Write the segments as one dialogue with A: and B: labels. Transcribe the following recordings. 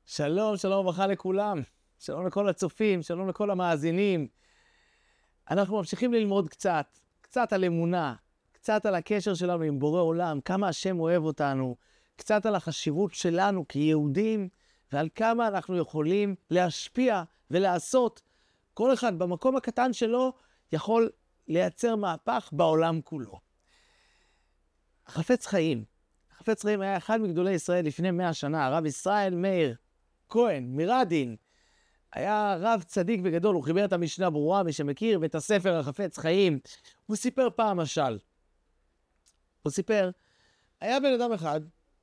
A: שלום, שלום וברכה לכולם. שלום לכל הצופים, שלום לכל המאזינים. אנחנו ממשיכים ללמוד קצת על אמונה, קצת על הקשר שלנו עם בורא עולם, כמה השם אוהב אותנו, קצת על החשיבות שלנו כיהודים, ועל כמה אנחנו יכולים להשפיע ולעשות. כל אחד במקום הקטן שלו יכול לייצר מהפך בעולם כולו. החפץ חיים היה אחד מגדולי ישראל לפני 100 שנה, הרב ישראל מאיר כהן, מרדין. היה רב צדיק וגדול, הוא חיבר את המשנה ברורה, מי שמכיר, ואת הספר החפץ חיים. הוא סיפר פעם משל. הוא סיפר, היה בן אדם אחד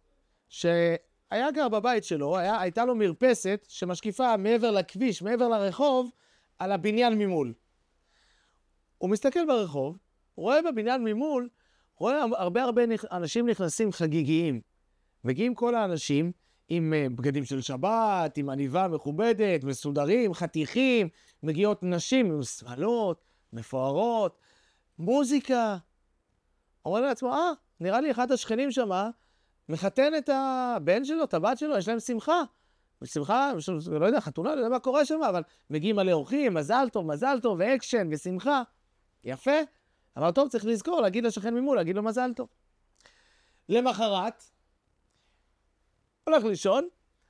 A: שהיה גר בבית שלו, הייתה לו מרפסת שמשקיפה מעבר לכביש, מעבר לרחוב, על הבניין ממול. הוא מסתכל ברחוב, הוא רואה בבניין ממול, רואה הרבה אנשים נכנסים חגיגיים. מגיעים כל האנשים עם בגדים של שבת, עם עניבה מכובדת, מסודרים, חתיכים, מגיעות נשים עם שמלות, מפוארות, מוזיקה. אומר לעצמו, נראה לי אחד השכנים שם מחתן את הבן שלו, את הבת שלו, יש להם שמחה. שמחה, לא יודע, חתונה, לא יודע מה קורה שם, אבל מגיעים מלא אורחים, מזל טוב, ואקשן, ושמחה. יפה. אבל טוב, צריך לזכור, להגיד לשכן ממול, להגיד לו מזל טוב. למחרת, הולך לישון,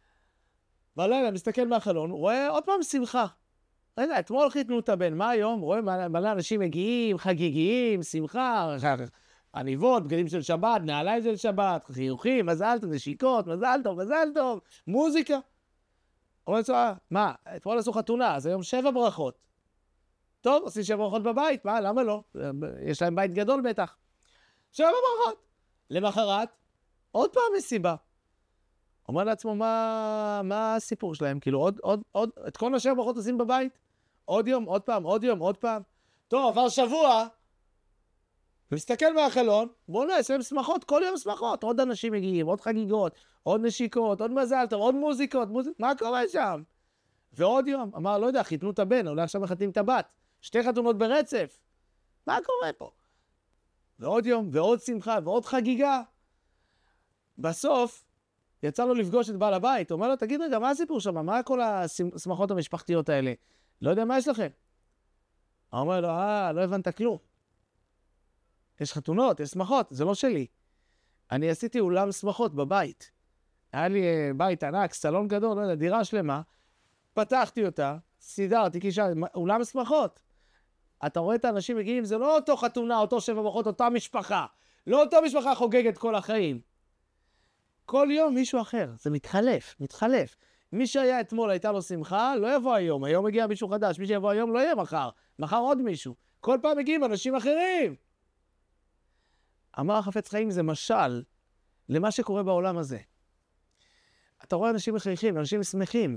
A: בלילה מסתכל מהחלון, הוא רואה עוד פעם שמחה. רגע, אתמול חיתנו את הבן, מה היום? רואה מלא אנשים מגיעים, חגיגיים, שמחה, עניבות, בגדים של שבת, נעליים של שבת, חיוכים, מזל טוב, נשיקות, מזל טוב, מוזיקה. אומר לעצמו, מה, אתמול עשו חתונה, אז היום 7 ברכות. טוב, עושים 7 ברכות בבית, מה, למה לא? יש להם בית גדול בטח. 7 ברכות. למחרת, עוד פעם מסיבה. אומר לעצמו, מה הסיפור שלהם? כאילו, עוד, את כל 7 ברכות עושים בבית? עוד יום, עוד פעם. טוב, עבר שבוע, ומסתכל מהחלון, בואו יש להם שמחות, כל יום שמחות. עוד אנשים מגיעים, עוד חגיגות, עוד נשיקות, עוד מזל טוב, עוד מוזיקות, מה קורה שם? ועוד יום, אמר, לא יודע, חיתנו את הבן, אולי עכשיו מחתנים את הבת. 2 חתונות ברצף. מה קורה פה? ועוד יום, ועוד שמחה, ועוד חגיגה. בסוף, יצא לו לפגוש את בעל הבית. הוא אומר לו, תגיד רגע, מה הסיפור שם? מה כל השמחות המשפחתיות האלה? לא יודע מה יש לכם. הוא אומר לו, לא הבנת כלום. יש חתונות, יש שמחות, זה לא שלי. אני עשיתי אולם שמחות בבית. היה לי בית ענק, סלון גדול, לא יודע, דירה שלמה. פתחתי אותה, סידרתי, אולם שמחות. אתה רואה את האנשים מגיעים, זה לא אותו חתונה, אותו 7 ברכות, אותה משפחה. לא אותה משפחה חוגגת כל החיים. כל יום מישהו אחר, זה מתחלף. מי שהיה אתמול הייתה לו שמחה, לא יבוא היום מגיע מישהו חדש, מי שיבוא היום לא יהיה מחר עוד מישהו. כל פעם מגיעים אנשים אחרים. אמר החפץ חיים, זה משל למה שקורה בעולם הזה. אתה רואה אנשים מחייכים, אנשים שמחים.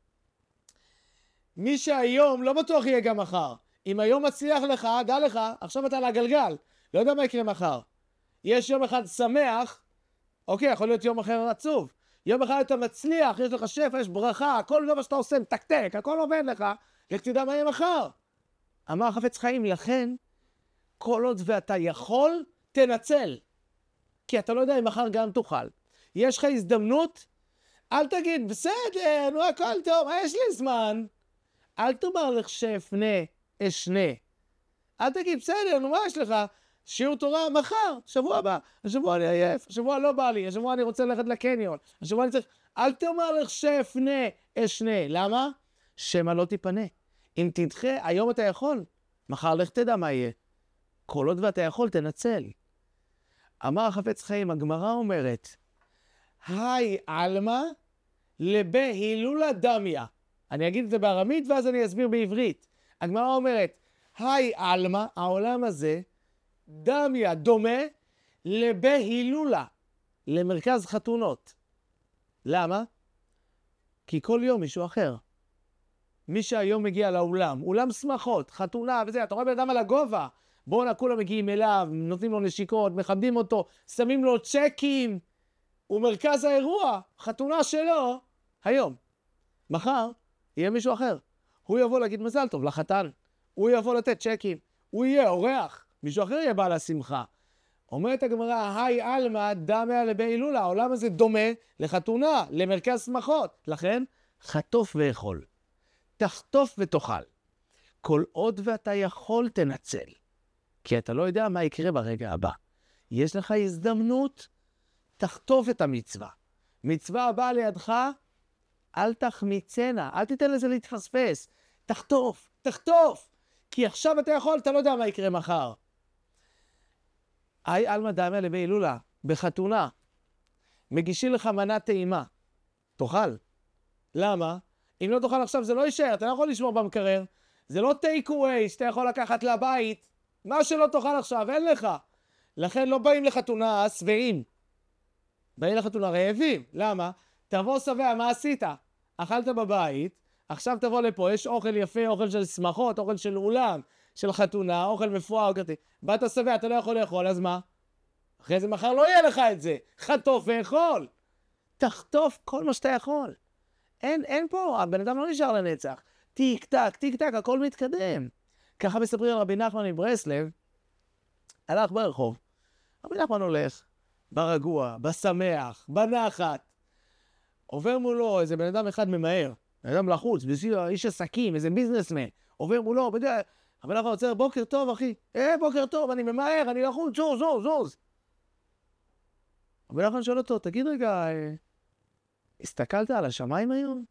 A: מי שהיום לא בטוח יהיה גם מחר. אם היום מצליח לך, דע לך, עכשיו אתה על הגלגל. לא יודע מה יקרה מחר. יש יום אחד שמח, אוקיי, יכול להיות יום אחר עצוב. יום אחד אתה מצליח, יש לך שפע, יש ברכה, כל דבר שאתה עושה, מתקתק, הכל עובד לך, לך תדע מה יהיה מחר. אמר החפץ חיים, לכן, כל עוד ואתה יכול, תנצל. כי אתה לא יודע אם מחר גם תוכל. יש לך הזדמנות, אל תגיד, בסדר, נו הכל טוב, יש לי זמן. אל תאמר לך שאפנה, אשנה. אל תגיד, בסדר, נו מה יש לך? שיעור תורה מחר, שבוע הבא. השבוע אני עייף, השבוע לא בא לי, השבוע אני רוצה ללכת לקניון. השבוע אני צריך... אל תאמר לך שאפנה, אשנה. למה? שמא לא תיפנה. אם תדחה, היום אתה יכול. מחר לך תדע מה יהיה. כל עוד ואתה יכול, תנצל. אמר החפץ חיים, הגמרא אומרת, היי עלמא לבהילולה דמיה. אני אגיד את זה בארמית ואז אני אסביר בעברית. הגמרא אומרת, היי עלמא, העולם הזה, דמיה, דומה, לבהילולה, למרכז חתונות. למה? כי כל יום מישהו אחר. מי שהיום מגיע לאולם, אולם שמחות, חתונה וזה, אתה רואה בן אדם על הגובה, בואו כולם מגיעים אליו, נותנים לו נשיקות, מכבדים אותו, שמים לו צ'קים, הוא מרכז האירוע, חתונה שלו, היום. מחר יהיה מישהו אחר. הוא יבוא להגיד מזל טוב לחתן, הוא יבוא לתת צ'קים, הוא יהיה אורח, מישהו אחר יהיה בעל השמחה. אומרת הגמרא, היי אלמה דמיה לבהילולה, העולם הזה דומה לחתונה, למרכז שמחות. לכן, חטוף ואכול. תחטוף ותאכל. כל עוד ואתה יכול תנצל. כי אתה לא יודע מה יקרה ברגע הבא. יש לך הזדמנות, תחטוף את המצווה. מצווה הבאה לידך, אל תחמיצנה, אל תיתן לזה להתפספס. תחטוף, תחטוף. כי עכשיו אתה יכול, אתה לא יודע מה יקרה מחר. היי אלמה דמיה לבהילולה, בחתונה, מגישים לך מנה טעימה. תאכל. למה? אם לא תאכל עכשיו זה לא יישאר, אתה לא יכול לשמור במקרר. זה לא טייק אווי שאתה יכול לקחת לבית. מה שלא תאכל עכשיו, אין לך. לכן לא באים לחתונה שבעים. באים לחתונה רעבים. למה? תבוא שבע, מה עשית? אכלת בבית, עכשיו תבוא לפה, יש אוכל יפה, אוכל של שמחות, אוכל של אולם, של חתונה, אוכל מפואר, באת שבע, אתה לא יכול לאכול, אז מה? אחרי זה מחר לא יהיה לך את זה. חטוף ואכול. תחטוף כל מה שאתה יכול. אין פה, הבן אדם לא נשאר לנצח. טיק טק, טיק טק, הכל מתקדם. ככה מספרים על רבי נחמן מברסלב, הלך ברחוב. רבי נחמן הולך, ברגוע, בשמח, בנחת. עובר מולו איזה בן אדם אחד ממהר, בן אדם לחוץ, איש עסקים, איזה ביזנסמן. עובר מולו, בדיוק, רבי נחמן עוצר, בוקר טוב אחי. בוקר טוב, אני ממהר, אני לחוץ, זוז. רבי נחמן שואל אותו, תגיד רגע, הסתכלת על השמיים היום?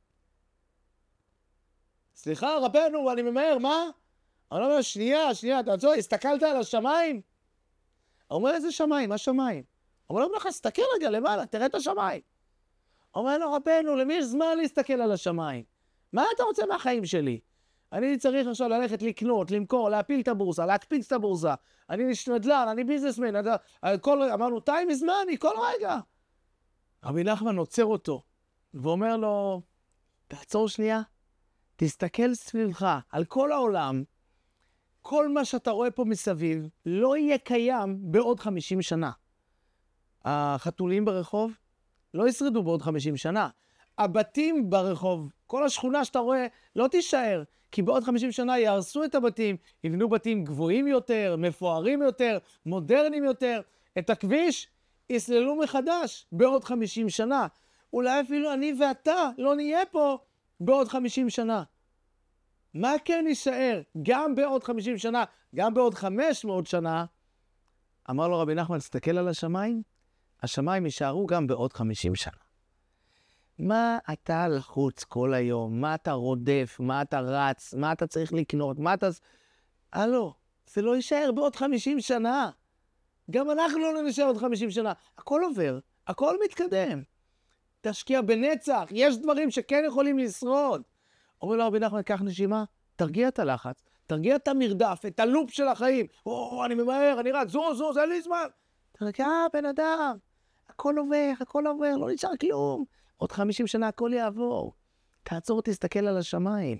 A: סליחה רבנו, אני ממהר, מה? אני אומר, שנייה, תעצור, הסתכלת על השמיים? הוא אומר, איזה שמיים? מה שמיים? הוא אומר לך, תסתכל רגע למעלה, תראה את השמיים. הוא אומר לו, רבנו, למי יש זמן להסתכל על השמיים? מה אתה רוצה מהחיים שלי? אני צריך עכשיו ללכת לקנות, למכור, להפיל את הבורסה, להקפיץ את הבורסה. אני נדל"ן, אני ביזנסמן, אמרנו, time is money, כל רגע. רבי נחמן עוצר אותו, ואומר לו, תעצור שנייה, תסתכל סביבך, על כל העולם, כל מה שאתה רואה פה מסביב, לא יהיה קיים בעוד 50 שנה. החתולים ברחוב לא ישרדו בעוד 50 שנה. הבתים ברחוב, כל השכונה שאתה רואה, לא תישאר, כי בעוד 50 שנה יהרסו את הבתים, יבנו בתים גבוהים יותר, מפוארים יותר, מודרניים יותר. את הכביש יסללו מחדש בעוד 50 שנה. אולי אפילו אני ואתה לא נהיה פה בעוד 50 שנה. מה כן יישאר גם בעוד 50 שנה, גם בעוד 500 שנה? אמר לו רבי נחמן, תסתכל על השמיים, השמיים יישארו גם בעוד 50 שנה. מה אתה לחוץ כל היום? מה אתה רודף? מה אתה רץ? מה אתה צריך לקנות? מה אתה... הלו, זה לא יישאר בעוד 50 שנה. גם אנחנו לא נשאר עוד 50 שנה. הכל עובר, הכל מתקדם. תשקיע בנצח, יש דברים שכן יכולים לשרוד. אומר לו רבי נחמן, קח נשימה, תרגיע את הלחץ, תרגיע את המרדף, את הלופ של החיים. אני ממהר, אני רץ, זו, אין לי זמן. תרגיע, בן אדם, הכל עובר, לא נשאר כלום. עוד 50 שנה הכל יעבור. תעצור, תסתכל על השמיים.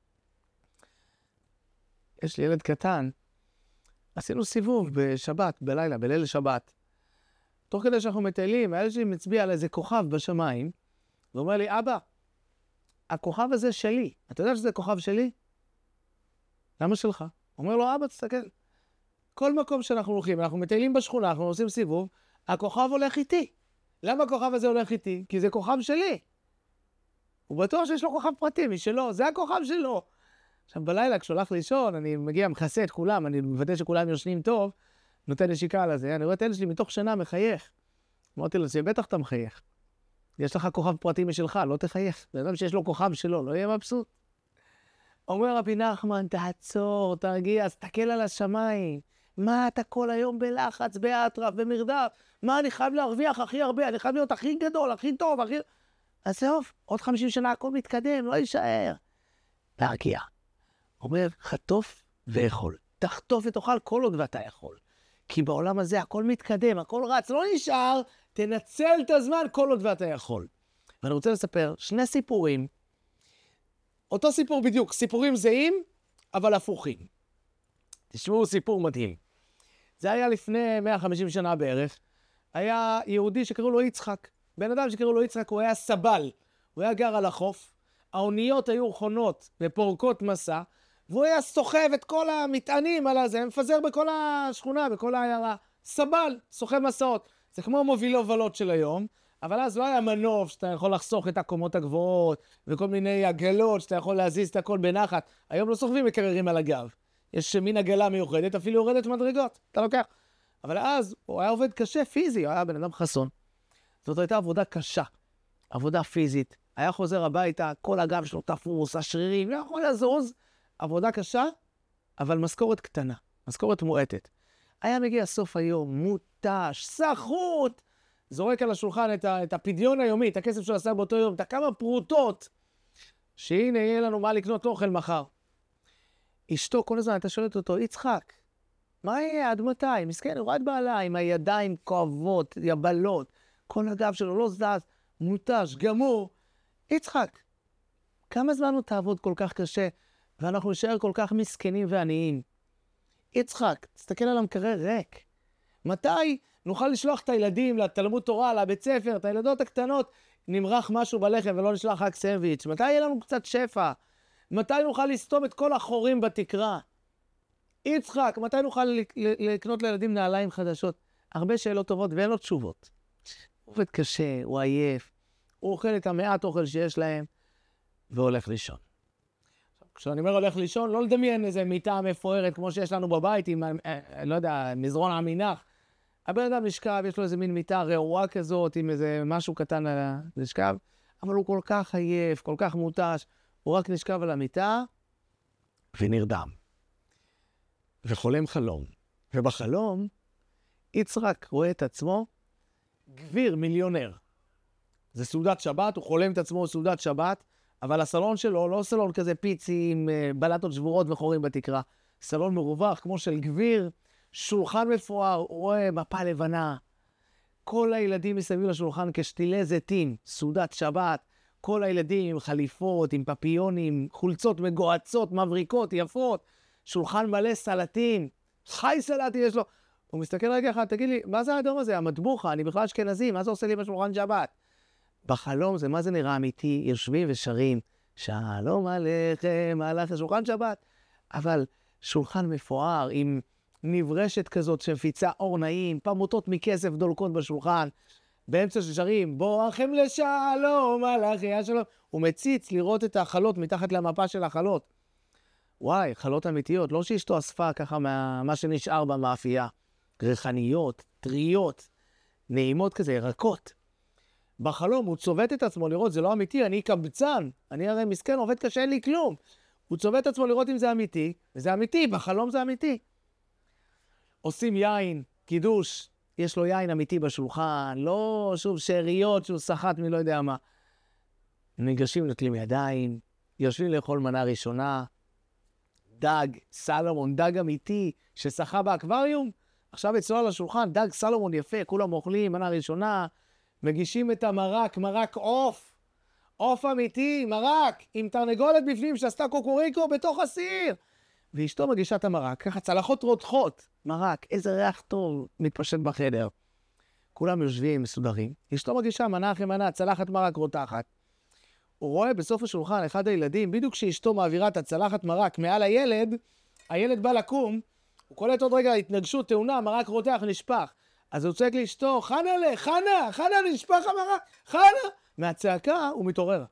A: יש לי ילד קטן, עשינו סיבוב בשבת, בלילה, בליל שבת. תוך כדי שאנחנו מטיילים, הילד שלי מצביע על איזה כוכב בשמיים, ואומר לי, אבא, הכוכב הזה שלי. אתה יודע שזה כוכב שלי? למה שלך? אומר לו, אבא, תסתכל. כל מקום שאנחנו הולכים, אנחנו מטיילים בשכונה, אנחנו עושים סיבוב, הכוכב הולך איתי. למה הכוכב הזה הולך איתי? כי זה כוכב שלי. הוא בטוח שיש לו כוכב פרטי משלו, זה הכוכב שלו. עכשיו בלילה כשהולך לישון, אני מגיע, מכסה את כולם, אני מוודא שכולם יושנים טוב, נותן נשיקה על הזה, אני רואה את הילד שלי מתוך שינה מחייך. אמרתי לו, בטח אתה מחייך. יש לך כוכב פרטי משלך, לא תחייך. זה אדם שיש לו כוכב שלו, לא יהיה מבסוט. אומר רבי נחמן, תעצור, תרגיע, תסתכל על השמיים. מה אתה כל היום בלחץ, באטרף, במרדף? מה אני חייב להרוויח הכי הרבה? אני חייב להיות הכי גדול, הכי טוב, הכי... אז זהו, עוד 50 שנה הכל מתקדם, לא יישאר. להרגיע. אומר, חטוף ואכול. תחטוף ותאכל כל עוד ואתה יכול. כי בעולם הזה הכל מתקדם, הכל רץ, לא נשאר, תנצל את הזמן כל עוד ואתה יכול. ואני רוצה לספר שני סיפורים, אותו סיפור בדיוק, סיפורים זהים, אבל הפוכים. תשמעו סיפור מדהים. זה היה לפני 150 שנה בערך, היה יהודי שקראו לו יצחק. בן אדם שקראו לו יצחק, הוא היה סבל, הוא היה גר על החוף, האוניות היו חונות ופורקות מסע, והוא היה סוחב את כל המטענים על הזה, מפזר בכל השכונה, בכל העיירה. סבל, סוחב מסעות. זה כמו מוביל הובלות של היום, אבל אז לא היה מנוף שאתה יכול לחסוך את הקומות הגבוהות, וכל מיני עגלות שאתה יכול להזיז את הכל בנחת. היום לא סוחבים מקררים על הגב. יש מין עגלה מיוחדת, אפילו יורדת מדרגות, אתה לוקח. אבל אז הוא היה עובד קשה פיזי, הוא היה בן אדם חסון. זאת הייתה עבודה קשה, עבודה פיזית. היה חוזר הביתה, כל הגב שלו תפוס, השרירים, לא יכול לזוז. עבודה קשה, אבל משכורת קטנה, משכורת מועטת. היה מגיע סוף היום, מוטש, סחוט, זורק על השולחן את הפדיון היומי, את הכסף שהוא עשה באותו יום, את הכמה פרוטות, שהנה יהיה לנו מה לקנות אוכל מחר. אשתו כל הזמן, אתה שואלת אותו, יצחק, מה יהיה עד מתי? מסכן, הוא רד בעלה עם הידיים כואבות, יבלות, כל הגב שלו לא זז, מוטש, גמור. יצחק, כמה זמן הוא תעבוד כל כך קשה, ואנחנו נשאר כל כך מסכנים ועניים? יצחק, תסתכל על המקרר ריק. מתי נוכל לשלוח את הילדים לתלמוד תורה, לבית ספר, את הילדות הקטנות, נמרח משהו בלחם ולא נשלח רק סנדוויץ'? מתי יהיה לנו קצת שפע? מתי נוכל לסתום את כל החורים בתקרה? יצחק, מתי נוכל לקנות לילדים נעליים חדשות? הרבה שאלות טובות ואין לו תשובות. הוא עובד קשה, הוא עייף, הוא אוכל את המעט אוכל שיש להם, והולך לישון. כשאני אומר הולך לישון, לא לדמיין איזה מיטה מפוארת כמו שיש לנו בבית עם, לא יודע, מזרון עמינח. הבן אדם נשכב, יש לו איזה מין מיטה רעועה כזאת, עם איזה משהו קטן על הנשכב, אבל הוא כל כך עייף, כל כך מוטש, הוא רק נשכב על המיטה ונרדם. וחולם חלום. ובחלום, יצחק רואה את עצמו גביר מיליונר. זה סעודת שבת, הוא חולם את עצמו סעודת שבת, אבל הסלון שלו לא סלון כזה פיצי עם בלטות שבורות וחורים בתקרה. סלון מרווח כמו של גביר, שולחן מפואר, הוא רואה מפה לבנה. כל הילדים מסביב לשולחן כשתילי זיתים, סעודת שבת. כל הילדים עם חליפות, עם פפיונים, חולצות מגועצות, מבריקות, יפות. שולחן מלא סלטים, חי סלטי יש לו. הוא מסתכל רגע אחד, תגיד לי, מה זה האדום הזה? המטבוחה, אני בכלל אשכנזי, מה זה עושה לי בשולחן שבת? בחלום זה, מה זה נראה אמיתי? יושבים ושרים, שלום עליכם, הלך לשולחן שבת. אבל שולחן מפואר עם נברשת כזאת שמפיצה אור נעים, פמוטות מכסף דולקות בשולחן, באמצע ששרים, בואכם לשלום, הלכי השלום. הוא מציץ לראות את החלות מתחת למפה של החלות. וואי, חלות אמיתיות, לא שאשתו אספה ככה מה שנשאר במאפייה. ריחניות, טריות, נעימות כזה, ירקות. בחלום הוא צובט את עצמו לראות, זה לא אמיתי, אני קבצן, אני הרי מסכן, עובד קשה, אין לי כלום. הוא צובט את עצמו לראות אם זה אמיתי, וזה אמיתי, בחלום זה אמיתי. עושים יין, קידוש, יש לו יין אמיתי בשולחן, לא שוב שאריות שהוא סחט מלא יודע מה. ניגשים נטלים ידיים, יושבים לאכול מנה ראשונה, דג, סלומון, דג אמיתי, ששחה באקווריום, עכשיו אצלו על השולחן, דג סלומון יפה, כולם אוכלים, מנה ראשונה, מגישים את המרק, מרק עוף, עוף אמיתי, מרק, עם תרנגולת בפנים שעשתה קוקוריקו בתוך הסיר. ואשתו מגישה את המרק, ככה צלחות רותחות, מרק, איזה ריח טוב מתפשט בחדר. כולם יושבים, מסודרים, אשתו מגישה מנה אחרי מנה, צלחת מרק רותחת. הוא רואה בסוף השולחן, אחד הילדים, בדיוק כשאשתו מעבירה את הצלחת מרק מעל הילד, הילד בא לקום, הוא קולט עוד רגע התנגשות, תאונה, מרק רותח, נשפך. אז הוא צועק לאשתו, חנה, נשפך המרק, חנה! מהצעקה הוא מתעורר.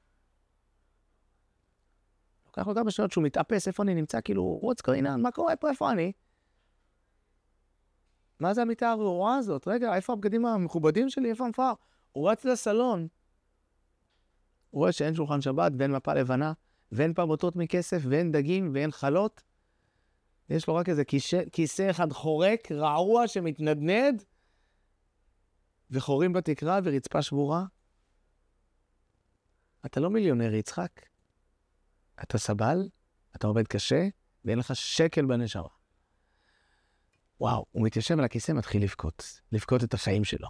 A: לוקח לו כמה שעות שהוא מתאפס, איפה אני נמצא, כאילו, what's going on, מה קורה פה, איפה אני? מה זה המיטה הרעועה הזאת? רגע, איפה הבגדים המכובדים שלי, איפה המפאר? הוא רץ לסלון. הוא רואה שאין שולחן שבת, ואין מפה לבנה, ואין פמוטות מכסף, ואין דגים, ואין חלות. יש לו רק איזה כיסא אחד חורק, רעוע שמתנדנד, וחורים בתקרה ורצפה שבורה. אתה לא מיליונר, יצחק. אתה סבל, אתה עובד קשה, ואין לך שקל בנשמה. וואו, הוא מתיישב על הכיסא, מתחיל לבכות את החיים שלו.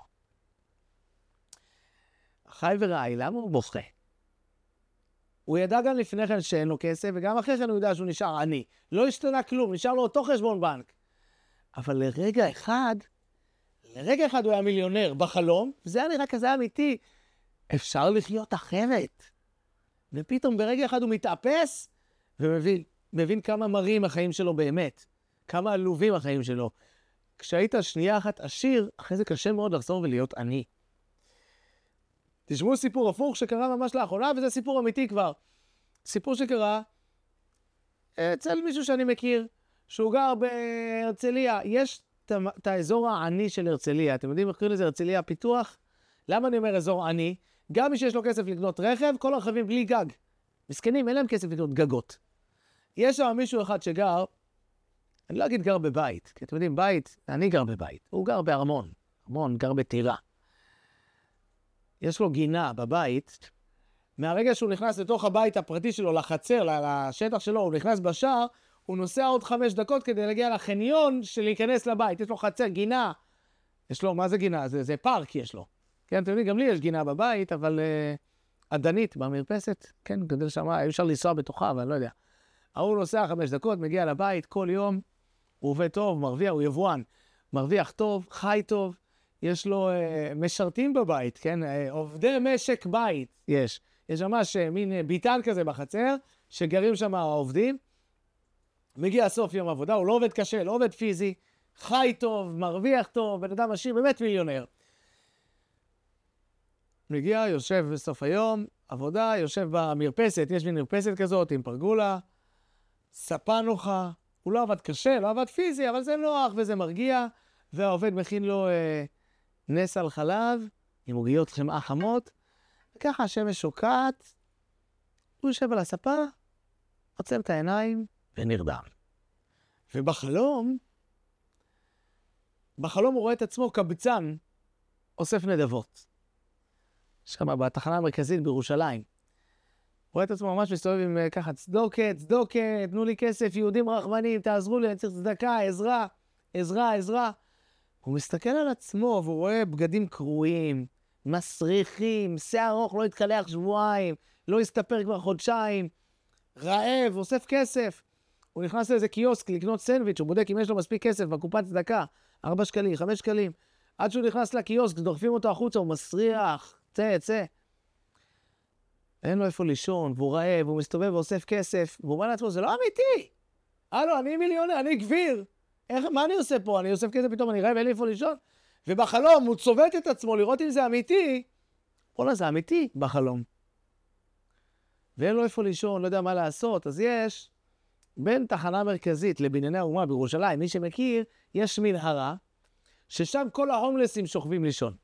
A: חי ורעי, למה הוא בוכה? הוא ידע גם לפני כן שאין לו כסף, וגם אחרי כן הוא יודע שהוא נשאר עני. לא השתנה כלום, נשאר לו אותו חשבון בנק. אבל לרגע אחד הוא היה מיליונר בחלום, וזה היה נראה כזה אמיתי. אפשר לחיות אחרת. ופתאום ברגע אחד הוא מתאפס, ומבין כמה מרים החיים שלו באמת. כמה עלובים החיים שלו. כשהיית שנייה אחת עשיר, אחרי זה קשה מאוד לחזור ולהיות עני. תשמעו סיפור הפוך שקרה ממש לאחרונה, וזה סיפור אמיתי כבר. סיפור שקרה אצל מישהו שאני מכיר, שהוא גר בהרצליה. יש את האזור העני של הרצליה. אתם יודעים איך קוראים לזה הרצליה פיתוח? למה אני אומר אזור עני? גם מי שיש לו כסף לקנות רכב, כל הרכבים בלי גג. מסכנים, אין להם כסף לקנות גגות. יש שם מישהו אחד שגר, אני לא אגיד גר בבית, כי אתם יודעים, בית, אני גר בבית. הוא גר בארמון. ארמון גר בטירה. יש לו גינה בבית. מהרגע שהוא נכנס לתוך הבית הפרטי שלו, לחצר, לשטח שלו, הוא נכנס בשער, הוא נוסע עוד 5 דקות כדי להגיע לחניון של להיכנס לבית. יש לו חצר, גינה. יש לו, מה זה גינה? זה פארק יש לו. כן, אתם יודעים, גם לי יש גינה בבית, אבל עדנית במרפסת. כן, גדל שם, אי אפשר לנסוע בתוכה, אבל אני לא יודע. הוא נוסע 5 דקות, מגיע לבית כל יום, הוא עובד טוב, מרוויח, הוא יבואן. מרוויח טוב, חי טוב, יש לו משרתים בבית, כן? עובדי משק בית יש. יש ממש מין ביטן כזה בחצר, שגרים שם העובדים. מגיע סוף יום עבודה, הוא לא עובד קשה, לא עובד פיזי, חי טוב, מרוויח טוב, בן אדם עשיר, באמת מיליונר. מגיע, יושב בסוף היום, עבודה, יושב במרפסת, יש מין מרפסת כזאת עם פרגולה, ספה נוחה, הוא לא עבד קשה, לא עבד פיזי, אבל זה נוח וזה מרגיע, והעובד מכין לו נס על חלב, עם עוגיות חמאה חמות, וככה השמש שוקעת, הוא יושב על הספה, עוצם את העיניים ונרדם. ובחלום הוא רואה את עצמו קבצן, אוסף נדבות. שם בתחנה המרכזית בירושלים. הוא רואה את עצמו ממש מסתובב עם ככה, צדוקת, תנו לי כסף, יהודים רחמנים, תעזרו לי, אני צריך צדקה, עזרה. הוא מסתכל על עצמו והוא רואה בגדים קרועים, מסריחים, שיער ארוך, לא התקלח שבועיים, לא הסתפר כבר חודשיים, רעב, אוסף כסף. הוא נכנס לאיזה קיוסק לקנות סנדוויץ', הוא בודק אם יש לו מספיק כסף בקופת צדקה, 4 שקלים, 5 שקלים. עד שהוא נכנס לקיוסק, דוחפים אותו החוצה, הוא מסריח, צא. אין לו איפה לישון, והוא רעב, והוא מסתובב ואוסף כסף, והוא אומר לעצמו, זה לא אמיתי. אני מיליונר, אני גביר. מה אני עושה פה? אני אוסף כסף פתאום, אני רעב, אין לי איפה לישון. ובחלום הוא צובט את עצמו לראות אם זה אמיתי. זה אמיתי בחלום. ואין לו איפה לישון, לא יודע מה לעשות. אז יש, בין תחנה מרכזית לבנייני האומה בירושלים, מי שמכיר, יש מנהרה, ששם כל ההומלסים שוכבים לישון.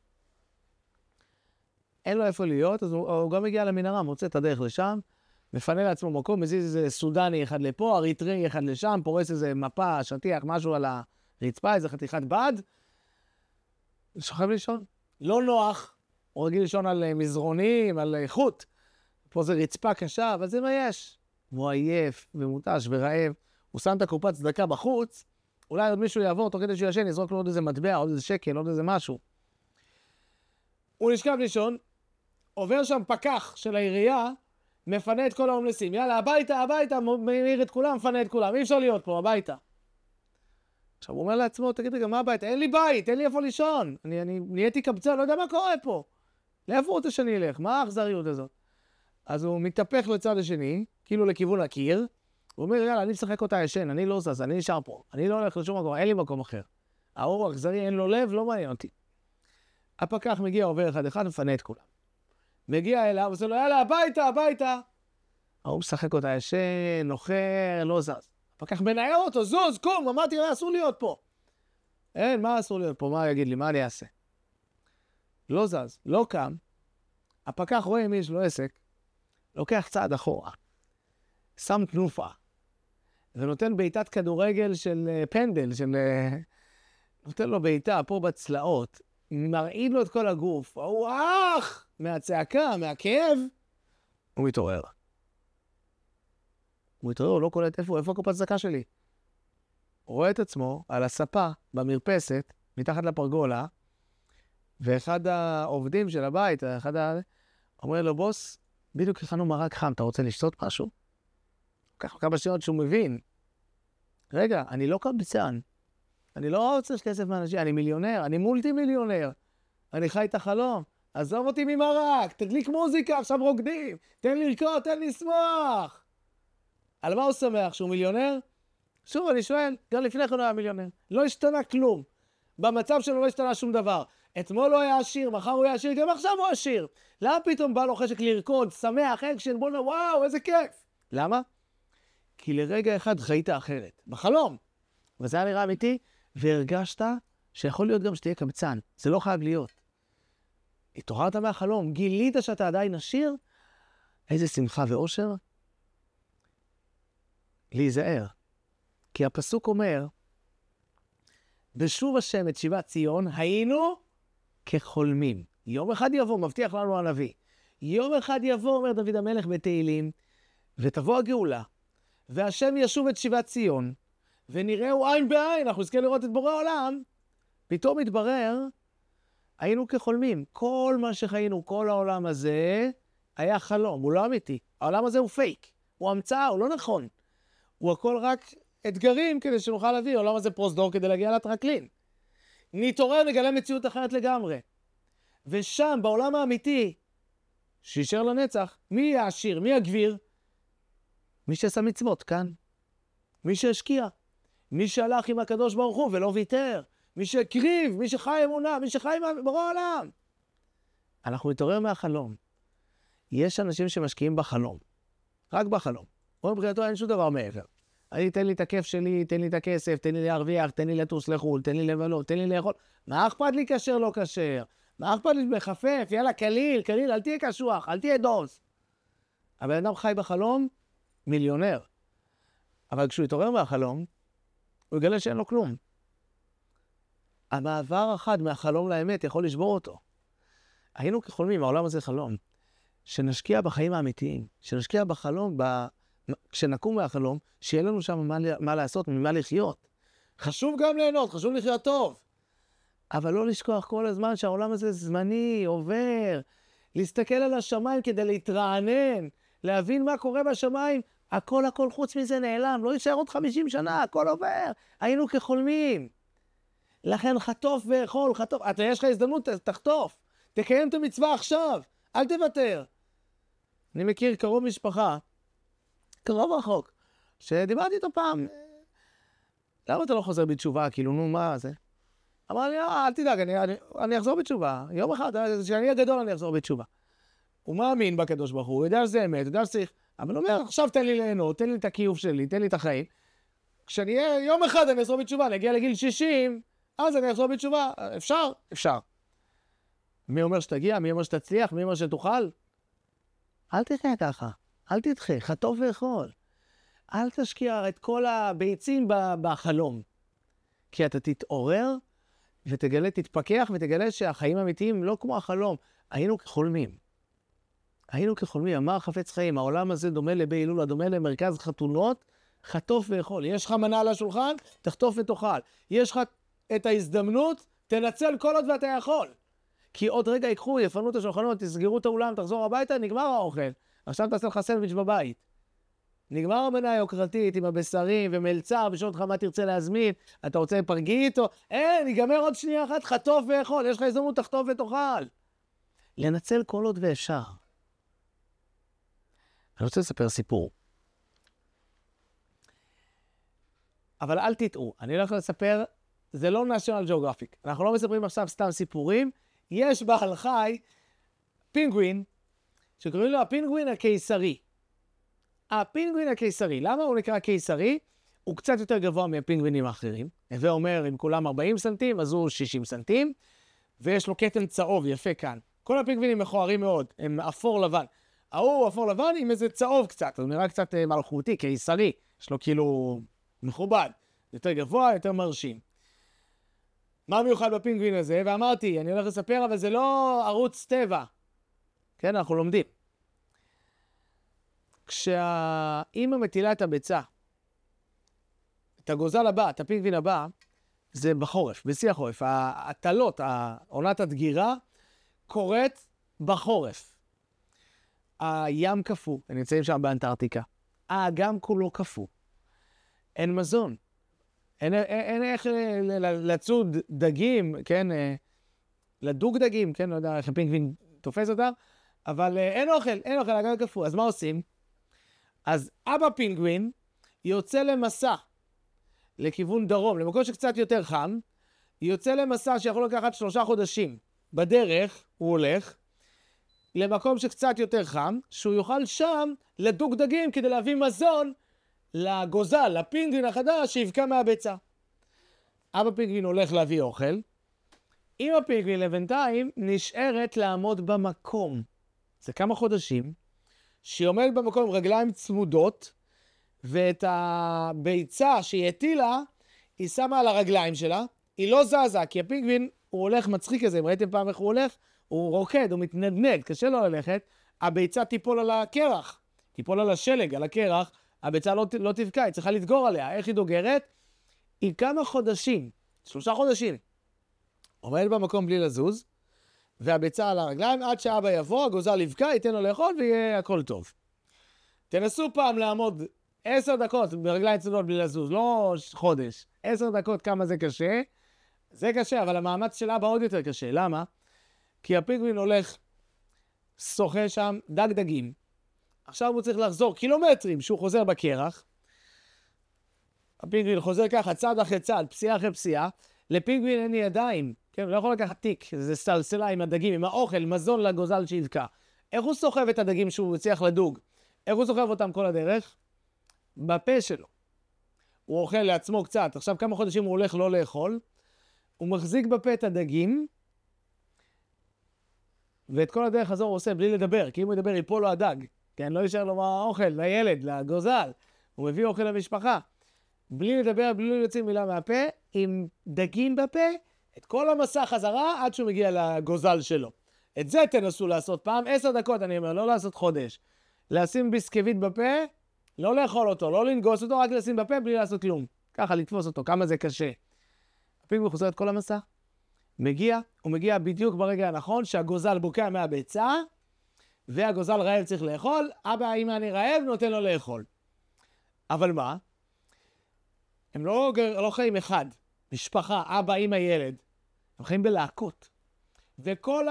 A: אין לו איפה להיות, אז הוא גם מגיע למנהרה, מוצא את הדרך לשם, מפנה לעצמו מקום, מזיז איזה סודני אחד לפה, אריתראי אחד לשם, פורס איזה מפה, שטיח, משהו על הרצפה, איזה חתיכת בד, שוכב לישון. לא נוח, הוא רגיל לישון על מזרונים, על חוט. פה זה רצפה קשה, אבל זה מה יש. הוא עייף ומותש ורעב, הוא שם את הקופת צדקה בחוץ, אולי עוד מישהו יעבור, תוך כדי שהוא ישן, יזרוק לו עוד איזה מטבע, עוד איזה שקל, עוד איזה משהו. הוא נשכב לישון, עובר שם פקח של העירייה, מפנה את כל ההומלסים. יאללה, הביתה, מעיר את כולם, מפנה את כולם. אי אפשר להיות פה, הביתה. עכשיו הוא אומר לעצמו, תגיד רגע, מה הבית? אין לי בית, אין לי איפה לישון. אני נהייתי קבצן, לא יודע מה קורה פה. לאיפה הוא רוצה שאני אלך? מה האכזריות הזאת? אז הוא מתהפך לצד השני, כאילו לכיוון הקיר, הוא אומר, יאללה, אני משחק אותה ישן, אני לא זז, אני נשאר פה. אני לא הולך לשום מקום, אין לי מקום אחר. האור האכזרי, אין לו לב, לא מעניין אותי. הפקח מגיע, עובר אחד, מפנה את כולם. מגיע אליו, עושה לו, יאללה, הביתה. הוא משחק אותה ישן, נוחר, לא זז. הפקח מנער אותו, זוז, קום, אמרתי, אסור להיות פה. אין, מה אסור להיות פה? מה יגיד לי? מה אני אעשה? לא זז, לא קם. הפקח רואה אם יש לו עסק, לוקח צעד אחורה, שם תנופה, ונותן בעיטת כדורגל של פנדל, נותן לו בעיטה פה בצלעות, מרעיד לו את כל הגוף, הוא מהצעקה, מהכאב, הוא מתעורר. הוא לא קולט איפה הקופת צדקה שלי. הוא רואה את עצמו על הספה, במרפסת, מתחת לפרגולה, ואחד העובדים של הבית, אומר לו, בוס, בדיוק הכנו מרק חם, אתה רוצה לשתות משהו? ככה כמה שניות שהוא מבין. רגע, אני לא קבצן. אני לא רוצה כסף מאנשים, אני מיליונר, אני מולטי מיליונר. אני חי את החלום. עזוב אותי ממרק, תדליק מוזיקה, עכשיו רוקדים. תן לי לרקוד, תן לי לשמוח. על מה הוא שמח? שהוא מיליונר? שוב, אני שואל, גם לפני כן הוא היה מיליונר. לא השתנה כלום. במצב שלו לא השתנה שום דבר. אתמול הוא היה עשיר, מחר הוא היה עשיר, גם עכשיו הוא עשיר. למה פתאום בא לו חשק לרקוד, שמח, אקשן, בוא וואו, איזה כיף. למה? כי לרגע אחד חיית אחרת, בחלום. וזה היה נראה אמיתי, והרגשת שיכול להיות גם שתהיה קמצן. זה לא חייב להיות. התעוררת מהחלום, גילית שאתה עדיין עשיר, איזה שמחה ואושר. להיזהר. כי הפסוק אומר, בשוב השם את שיבת ציון, היינו כחולמים. יום אחד יבוא, מבטיח לנו הנביא. יום אחד יבוא, אומר דוד המלך בתהילים, ותבוא הגאולה, והשם ישוב את שיבת ציון, ונראהו עין בעין, אנחנו נזכה לראות את בורא העולם. פתאום מתברר, היינו כחולמים. כל מה שחיינו, כל העולם הזה, היה חלום, הוא לא אמיתי. העולם הזה הוא פייק, הוא המצאה, הוא לא נכון. הוא הכל רק אתגרים כדי שנוכל להביא, העולם הזה פרוזדור כדי להגיע לטרקלין. נתעורר, נגלה מציאות אחרת לגמרי. ושם, בעולם האמיתי, שישאר לנצח, מי יהיה העשיר, מי הגביר? מי שעשה מצוות כאן. מי שהשקיע. מי שהלך עם הקדוש ברוך הוא ולא ויתר. מי שהקריב, מי שחי אמונה, מי שחי ברוא העולם. אנחנו נתעורר מהחלום. יש אנשים שמשקיעים בחלום. רק בחלום. או מבחינתו אין שום דבר מעבר. תן לי את הכיף שלי, תן לי את הכסף, תן לי להרוויח, תן לי לטוס לחול, תן לי לבלות, תן לי לאכול. מה אכפת לי כשר לא כשר? מה אכפת לי בחפף? יאללה, קליל, קליל, אל תהיה קשוח, אל תהיה דוס. הבן אדם חי בחלום, מיליונר. אבל כשהוא יתעורר מהחלום, הוא יגלה שאין לו כלום. המעבר אחד מהחלום לאמת יכול לשבור אותו. היינו כחולמים, העולם הזה חלום. שנשקיע בחיים האמיתיים, שנשקיע בחלום, כשנקום מהחלום, שיהיה לנו שם מה לעשות, ממה לחיות. חשוב גם ליהנות, חשוב לחיות טוב. אבל לא לשכוח כל הזמן שהעולם הזה זמני, עובר. להסתכל על השמיים כדי להתרענן, להבין מה קורה בשמיים. הכל חוץ מזה נעלם, לא יישאר עוד 50 שנה, הכל עובר. היינו כחולמים. לכן חטוף ואכול, חטוף. יש לך הזדמנות, תחטוף. תקיים את המצווה עכשיו, אל תוותר. אני מכיר קרוב משפחה, קרוב רחוק, שדיברתי איתו פעם, למה אתה לא חוזר בתשובה? כאילו, נו, מה זה? אמר לי, אל תדאג, אני אחזור בתשובה. יום אחד, כשאני אהיה גדול, אני אחזור בתשובה. הוא מאמין בקדוש ברוך הוא יודע שזה אמת, יודע שצריך, אבל הוא אומר, עכשיו תן לי ליהנות, תן לי את הקיוף שלי, תן לי את החיים. כשאני אהיה, יום אחד אני אחזור בתשובה, אני אגיע לגיל 60, אז אני אחזור בתשובה. אפשר? אפשר. מי אומר שתגיע? מי אומר שתצליח? מי אומר שתוכל? אל תחיה ככה. אל תדחה, חטוף ואכול. אל תשקיע את כל הביצים בחלום. כי אתה תתעורר ותגלה, תתפכח ותגלה שהחיים האמיתיים לא כמו החלום. היינו כחולמים. היינו כחולמים, אמר חפץ חיים, העולם הזה דומה לבי הילולה, דומה למרכז חתונות, חטוף ואכול. יש לך מנה על השולחן, תחטוף ותאכל. יש לך את ההזדמנות, תנצל כל עוד ואתה יכול. כי עוד רגע ייקחו, יפנו את השולחנות, תסגרו את האולם, תחזור הביתה, נגמר האוכל. עכשיו תעשה לך סנדוויץ' בבית. נגמר המנה היוקרתית עם הבשרים ומלצר, בשעות לך מה תרצה להזמין, אתה רוצה פרגית או... ניגמר עוד שנייה אחת, חטוף ואכול, יש לך הזדמנות, תחטוף ותאכל. לנצל כל עוד ואפשר. אני רוצה לספר סיפור. אבל אל תטעו, אני הולך לספר, זה לא national geographic. אנחנו לא מספרים עכשיו סתם סיפורים. יש בעל חי, פינגווין, שקוראים לו הפינגווין הקיסרי. הפינגווין הקיסרי, למה הוא נקרא קיסרי? הוא קצת יותר גבוה מהפינגווינים האחרים. הווה אומר, אם כולם 40 סנטים, אז הוא 60 סנטים, ויש לו כתם צהוב יפה כאן. כל הפינגווינים מכוערים מאוד, הם אפור לבן. ההוא אפור לבן עם איזה צהוב קצת, הוא נראה קצת מלכותי, קיסרי. יש לו כאילו מכובד, יותר גבוה, יותר מרשים. מה מיוחד בפינגווין הזה? ואמרתי, אני הולך לספר, אבל זה לא ערוץ טבע. כן, אנחנו לומדים. כשהאמא מטילה את הביצה, את הגוזל הבא, את הפינגווין הבא, זה בחורף, בשיא החורף. התלות, עונת הדגירה, קורית בחורף. הים קפוא, הם נמצאים שם באנטארקטיקה. האגם כולו קפוא. אין מזון. אין איך לצוד דגים, כן? לדוג דגים, כן? לא יודע איך הפינגווין תופס אותם, אבל אין אוכל, האגם קפוא. אז מה עושים? אז אבא פינגווין יוצא למסע לכיוון דרום, למקום שקצת יותר חם, יוצא למסע שיכול לקחת 3 חודשים. בדרך הוא הולך למקום שקצת יותר חם, שהוא יוכל שם לדוג דגים כדי להביא מזון לגוזל, לפינגווין החדש שיבקע מהביצה. אבא פינגווין הולך להביא אוכל, אמא הפינגווין לבינתיים נשארת לעמוד במקום. זה כמה חודשים, שהיא עומדת במקום עם רגליים צמודות, ואת הביצה שהיא הטילה, היא שמה על הרגליים שלה, היא לא זזה, כי הפינגווין הוא הולך מצחיק כזה, אם ראיתם פעם איך הוא הולך, הוא רוקד, הוא מתנדנד, קשה לו ללכת, הביצה תיפול על הקרח, תיפול על השלג, על הקרח, הביצה לא תבקע, היא צריכה לדגור עליה. איך היא דוגרת? היא כמה חודשים, 3 חודשים, עומדת במקום בלי לזוז, והביצה על הרגליים, עד שאבא יבוא, הגוזל יבקע, ייתן לו לאכול ויהיה הכל טוב. תנסו פעם לעמוד 10 דקות ברגליים צמודות בלי לזוז, לא חודש. 10 דקות כמה זה קשה. זה קשה, אבל המאמץ של אבא עוד יותר קשה. למה? כי הפינגווין הולך, שוחה שם דג דגים. עכשיו הוא צריך לחזור קילומטרים שהוא חוזר בקרח. הפינגווין חוזר ככה צעד אחרי צעד, פסיעה אחרי פסיעה. לפינגווין אין ידיים. כן, הוא לא יכול לקחת תיק, זה סלסלה עם הדגים, עם האוכל, מזון לגוזל שיבקע. איך הוא סוחב את הדגים שהוא הצליח לדוג? איך הוא סוחב אותם כל הדרך? בפה שלו. הוא אוכל לעצמו קצת. עכשיו כמה חודשים הוא הולך לא לאכול. הוא מחזיק בפה את הדגים, ואת כל הדרך הזו הוא עושה בלי לדבר, כי אם הוא ידבר ייפול לו הדג. כן, לא יישאר לו מה אוכל, לילד, לגוזל. הוא מביא אוכל למשפחה. בלי לדבר, בלי להוציא מילה מהפה, עם דגים בפה, את כל המסע חזרה עד שהוא מגיע לגוזל שלו. את זה תנסו לעשות פעם, 10 דקות אני אומר, לא לעשות חודש. לשים ביסקוויט בפה, לא לאכול אותו, לא לנגוס אותו, רק לשים בפה בלי לעשות כלום. ככה לתפוס אותו, כמה זה קשה. הפינגווין חוזר את כל המסע, הוא מגיע בדיוק ברגע הנכון שהגוזל בוקע מהביצה, והגוזל רעב צריך לאכול, אבא, אמא אני רעב, נותן לו לאכול. אבל מה? הם לא חיים אחד, משפחה, אבא, אמא, ילד. הם חיים בלהקות. וכל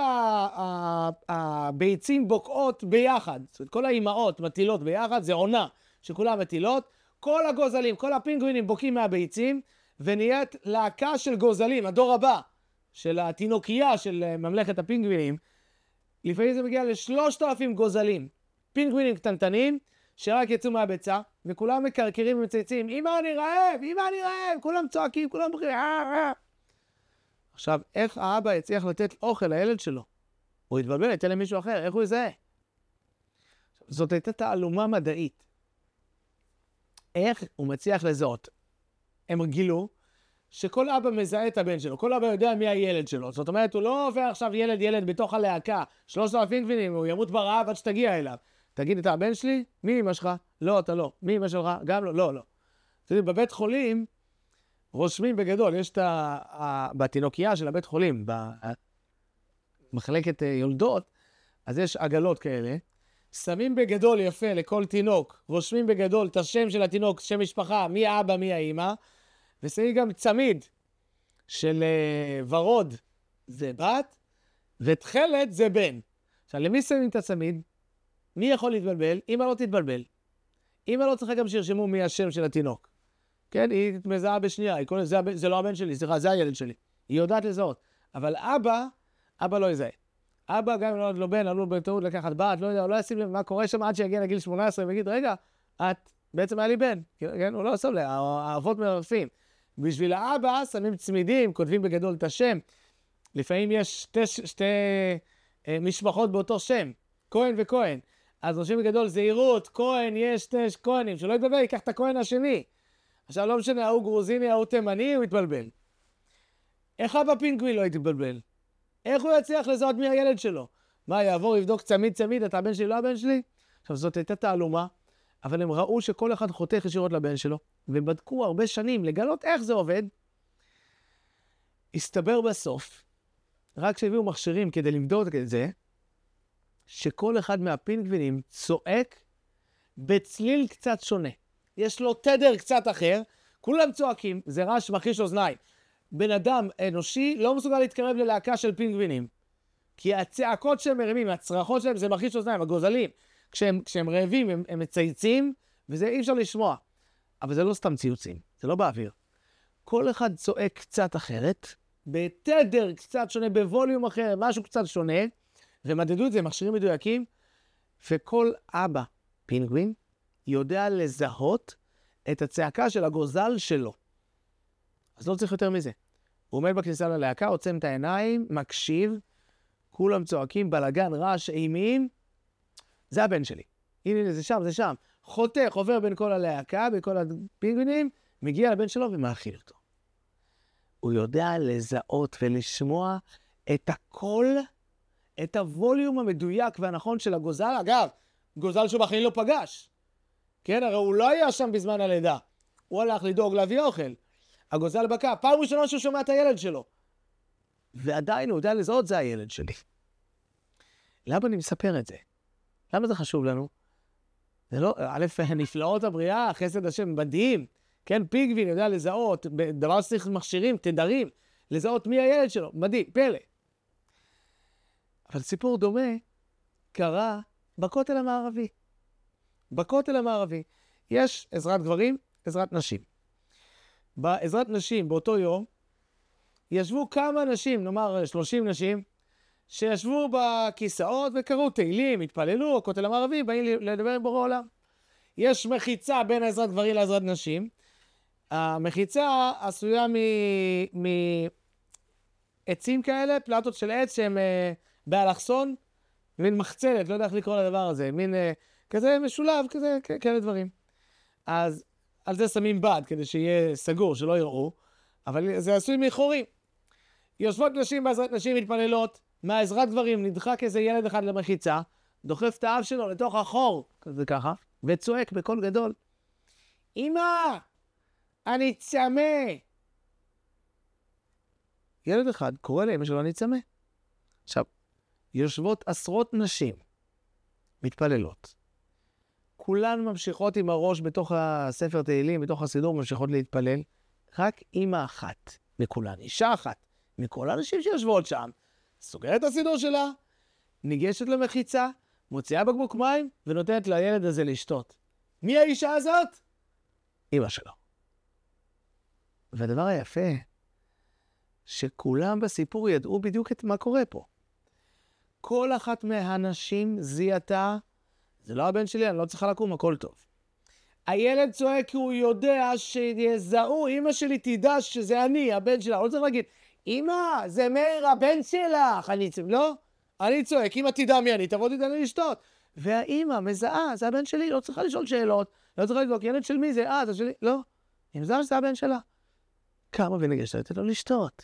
A: הביצים בוקעות ביחד. זאת אומרת, כל האימהות מטילות ביחד, זה עונה שכולם מטילות. כל הגוזלים, כל הפינגווינים בוקעים מהביצים, ונהיית להקה של גוזלים, הדור הבא של התינוקייה של ממלכת הפינגווינים. לפעמים זה מגיע ל3,000 גוזלים, פינגווינים קטנטנים, שרק יצאו מהביצה, וכולם מקרקרים ומצייצים, אמא אני רעב, אמא אני רעב, כולם צועקים, כולם בוכים, עכשיו, איך האבא יצליח לתת אוכל לילד שלו? הוא יתבלבל, יתן למישהו אחר, איך הוא יזהה? זאת הייתה תעלומה מדעית. איך הוא מצליח לזהות? הם גילו שכל אבא מזהה את הבן שלו, כל אבא יודע מי הילד שלו. זאת אומרת, הוא לא עובר עכשיו ילד בתוך הלהקה, 3,000 גבינים, הוא ימות ברעב עד שתגיע אליו. תגיד, אתה הבן שלי? מי אמא שלך? לא, אתה לא. מי אמא שלך? גם לא. לא, לא. זאת אומרת, בבית חולים רושמים בגדול, יש את בתינוקייה של הבית חולים, במחלקת יולדות, אז יש עגלות כאלה, שמים בגדול יפה לכל תינוק, רושמים בגדול את השם של התינוק, שם משפחה, מי האבא, מי האמא, ושמים גם צמיד של ורוד זה בת, ותכלת זה בן. עכשיו, למי שמים את הצמיד? מי יכול להתבלבל? אמא לא תתבלבל. אמא לא צריכה גם שירשמו מי השם של התינוק. כן, היא מזהה בשנייה, היא קוראת, זה לא הבן שלי, סליחה, זה הילד שלי. היא יודעת לזהות. אבל אבא לא יזהה. אבא גם אם לא בן, עלול בטעות לקחת בת, לא יודע, הוא לא ישים לב מה קורה שם עד שיגיע לגיל 18 ויגיד, רגע, את בעצם היה לי בן. כן, הוא לא שם לב, האבות מרפים. בשביל האבא שמים צמידים, כותבים בגדול את השם. לפעמים יש שתי משפחות באותו שם, כהן וכהן. אז רושמים בגדול, זהירות, כהן, יש 2 כהנים, שלא יתבלבל, ייקח את הכהן השני. עכשיו לא משנה, ההוא גרוזיני, ההוא תימני, הוא יתבלבל. איך אבא פינגווין לא יתבלבל? איך הוא יצליח לזהות מי הילד שלו? מה, יעבור, יבדוק צמיד, אתה הבן שלי, לא הבן שלי? עכשיו, זאת הייתה תעלומה, אבל הם ראו שכל אחד חותך ישירות לבן שלו, ובדקו הרבה שנים לגלות איך זה עובד. הסתבר בסוף, רק שהביאו מכשירים כדי למדוד את זה, שכל אחד מהפינגווינים צועק בצליל קצת שונה. יש לו תדר קצת אחר, כולם צועקים, זה רעש מחיש אוזניים. בן אדם אנושי לא מסוגל להתקרב ללהקה של פינגווינים. כי הצעקות שהם מרימים, הצרחות שלהם זה מחיש אוזניים, הגוזלים. כשהם רעבים הם מצייצים, וזה אי אפשר לשמוע. אבל זה לא סתם ציוצים, זה לא באוויר. כל אחד צועק קצת אחרת, בתדר קצת שונה, בווליום אחר, משהו קצת שונה, ומדדו את זה, מכשירים מדויקים, וכל אבא פינגווין יודע לזהות את הצעקה של הגוזל שלו. אז לא צריך יותר מזה. הוא עומד בכניסה ללהקה, עוצם את העיניים, מקשיב, כולם צועקים, בלגן, רעש, אימים, זה הבן שלי. הנה, זה שם, זה שם. חותך, עובר בין כל הלהקה, בין כל הפינגווינים, מגיע לבן שלו ומאכיל אותו. הוא יודע לזהות ולשמוע את הקול, את הווליום המדויק והנכון של הגוזל. אגב, גוזל שהוא בחיים לא פגש. כן, הרי הוא לא היה שם בזמן הלידה. הוא הלך לדאוג להביא אוכל. הגוזל בקע, פעם ראשונה שהוא שומע את הילד שלו. ועדיין הוא יודע לזהות, זה הילד שלי. למה אני מספר את זה? למה זה חשוב לנו? זה לא, א', נפלאות הבריאה, חסד השם, מדהים. כן, פינגווין יודע לזהות, דבר שצריך מכשירים, תדרים, לזהות מי הילד שלו, מדהים, פלא. אבל סיפור דומה קרה בכותל המערבי. בכותל המערבי יש עזרת גברים, עזרת נשים. בעזרת נשים באותו יום ישבו כמה נשים, נאמר 30 נשים, שישבו בכיסאות וקראו תהילים, התפללו, הכותל המערבי, באים לדבר עם בורא עולם. יש מחיצה בין העזרת גברים לעזרת נשים. המחיצה עשויה מעצים כאלה, פלטות של עץ שהם באלכסון, מין מחצלת, לא יודע איך לקרוא לדבר הזה, מין כזה משולב, כזה, כאלה דברים. אז על זה שמים בד, כדי שיהיה סגור, שלא יראו, אבל זה עשוי מחורים. יושבות נשים בעזרת נשים מתפללות, מהעזרת גברים נדחק איזה ילד אחד למחיצה, דוחף את האף שלו לתוך החור, כזה ככה, וצועק בקול גדול, אמא, אני צמא. ילד אחד קורא לאמא שלו, אני צמא. עכשיו, יושבות עשרות נשים, מתפללות. כולן ממשיכות עם הראש בתוך הספר תהילים, בתוך הסידור, ממשיכות להתפלל. רק אמא אחת מכולן, אישה אחת, מכל האנשים שיושבות שם, סוגרת את הסידור שלה, ניגשת למחיצה, מוציאה בקבוק מים, ונותנת לילד הזה לשתות. מי האישה הזאת? אמא שלו. והדבר היפה, שכולם בסיפור ידעו בדיוק את מה קורה פה. כל אחת מהנשים זיהתה, זה לא הבן שלי, אני לא צריכה לקום, הכל טוב. הילד צועק כי הוא יודע שיזהו, אמא שלי תדע שזה אני, הבן שלה. לא צריך להגיד, אמא, זה מאיר, הבן שלך. לא, אני צועק, אמא תדע מי אני, תבוא תדע לי לשתות. והאמא מזהה, זה הבן שלי, לא צריכה לשאול שאלות, לא צריכה לבדוק, ילד של מי זה? זה שלי, לא. היא מזהה שזה הבן שלה. כמה ונגשת, לתת לו לשתות.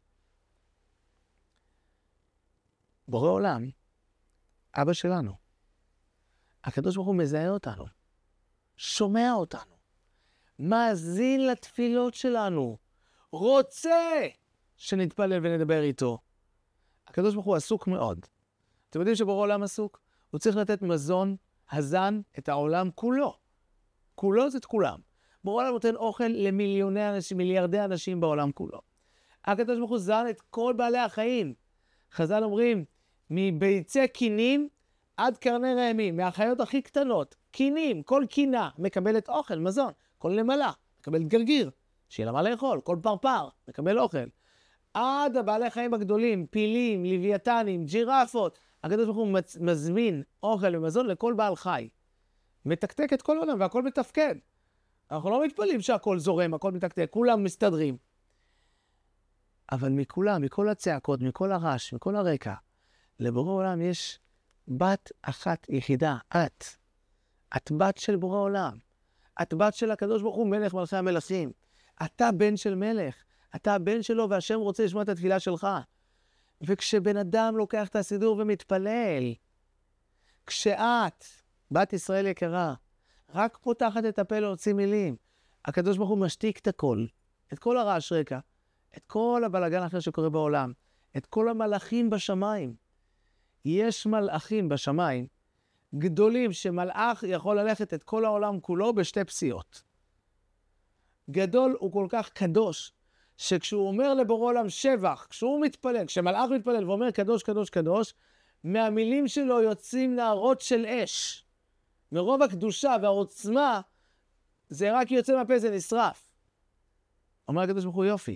A: בורא עולם, אבא שלנו, הקדוש ברוך הוא מזהה אותנו, שומע אותנו, מאזין לתפילות שלנו, רוצה שנתפלל ונדבר איתו. הקדוש ברוך הוא עסוק מאוד. אתם יודעים שבורא עולם עסוק? הוא צריך לתת מזון, הזן, את העולם כולו. כולו זה את כולם. בורא עולם נותן אוכל למיליוני אנשים, מיליארדי אנשים בעולם כולו. הקדוש ברוך הוא זן את כל בעלי החיים. חז"ל אומרים, מביצי קינים עד קרני רעמים, מהחיות הכי קטנות, קינים, כל קינה מקבלת אוכל, מזון, כל נמלה מקבלת גרגיר, שיהיה לה מה לאכול, כל פרפר מקבל אוכל. עד הבעלי חיים הגדולים, פילים, לוויתנים, ג'ירפות, הקדוש ברוך הוא מזמין אוכל ומזון לכל בעל חי. מתקתק את כל העולם והכל מתפקד. אנחנו לא מתפלאים שהכל זורם, הכל מתקתק, כולם מסתדרים. אבל מכולם, מכל הצעקות, מכל הרעש, מכל הרקע, לבורא עולם יש בת אחת יחידה, את. את בת של בורא עולם. את בת של הקדוש ברוך הוא, מלך מלכי המלכים. אתה בן של מלך. אתה הבן שלו והשם רוצה לשמוע את התפילה שלך. וכשבן אדם לוקח את הסידור ומתפלל, כשאת, בת ישראל יקרה, רק פותחת את הפה להוציא מילים, הקדוש ברוך הוא משתיק את הכל, את כל הרעש רקע, את כל הבלגן האחר שקורה בעולם, את כל המלאכים בשמיים. יש מלאכים בשמיים גדולים שמלאך יכול ללכת את כל העולם כולו בשתי פסיעות. גדול הוא כל כך קדוש, שכשהוא אומר לבורא עולם שבח, כשהוא מתפלל, כשמלאך מתפלל ואומר קדוש קדוש קדוש, מהמילים שלו יוצאים נערות של אש. מרוב הקדושה והעוצמה, זה רק יוצא מהפה, זה נשרף. אומר הקדוש ברוך הוא יופי,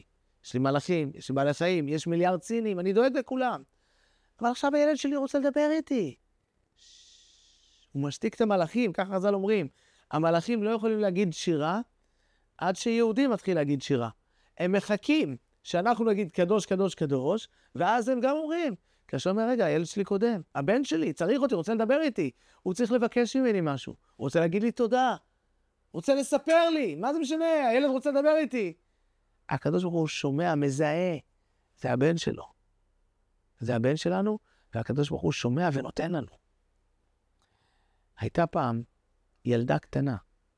A: יש לי מלאכים, יש לי בעלי חיים, יש מיליארד סינים, אני דואג לכולם. אבל עכשיו הילד שלי רוצה לדבר איתי. הוא משתיק את המלאכים, ככה חז"ל אומרים. המלאכים לא יכולים להגיד שירה, עד שיהודי מתחיל להגיד שירה. הם מחכים שאנחנו נגיד קדוש, קדוש, קדוש, ואז הם גם אומרים, כאשר אומר, רגע, הילד שלי קודם, הבן שלי צריך אותי, רוצה לדבר איתי, הוא צריך לבקש ממני משהו, הוא רוצה להגיד לי תודה, הוא רוצה לספר לי, מה זה משנה, הילד רוצה לדבר איתי. הקדוש ברוך הוא שומע, מזהה, זה הבן שלו. זה הבן שלנו, והקדוש ברוך הוא שומע ונותן לנו. הייתה פעם ילדה קטנה,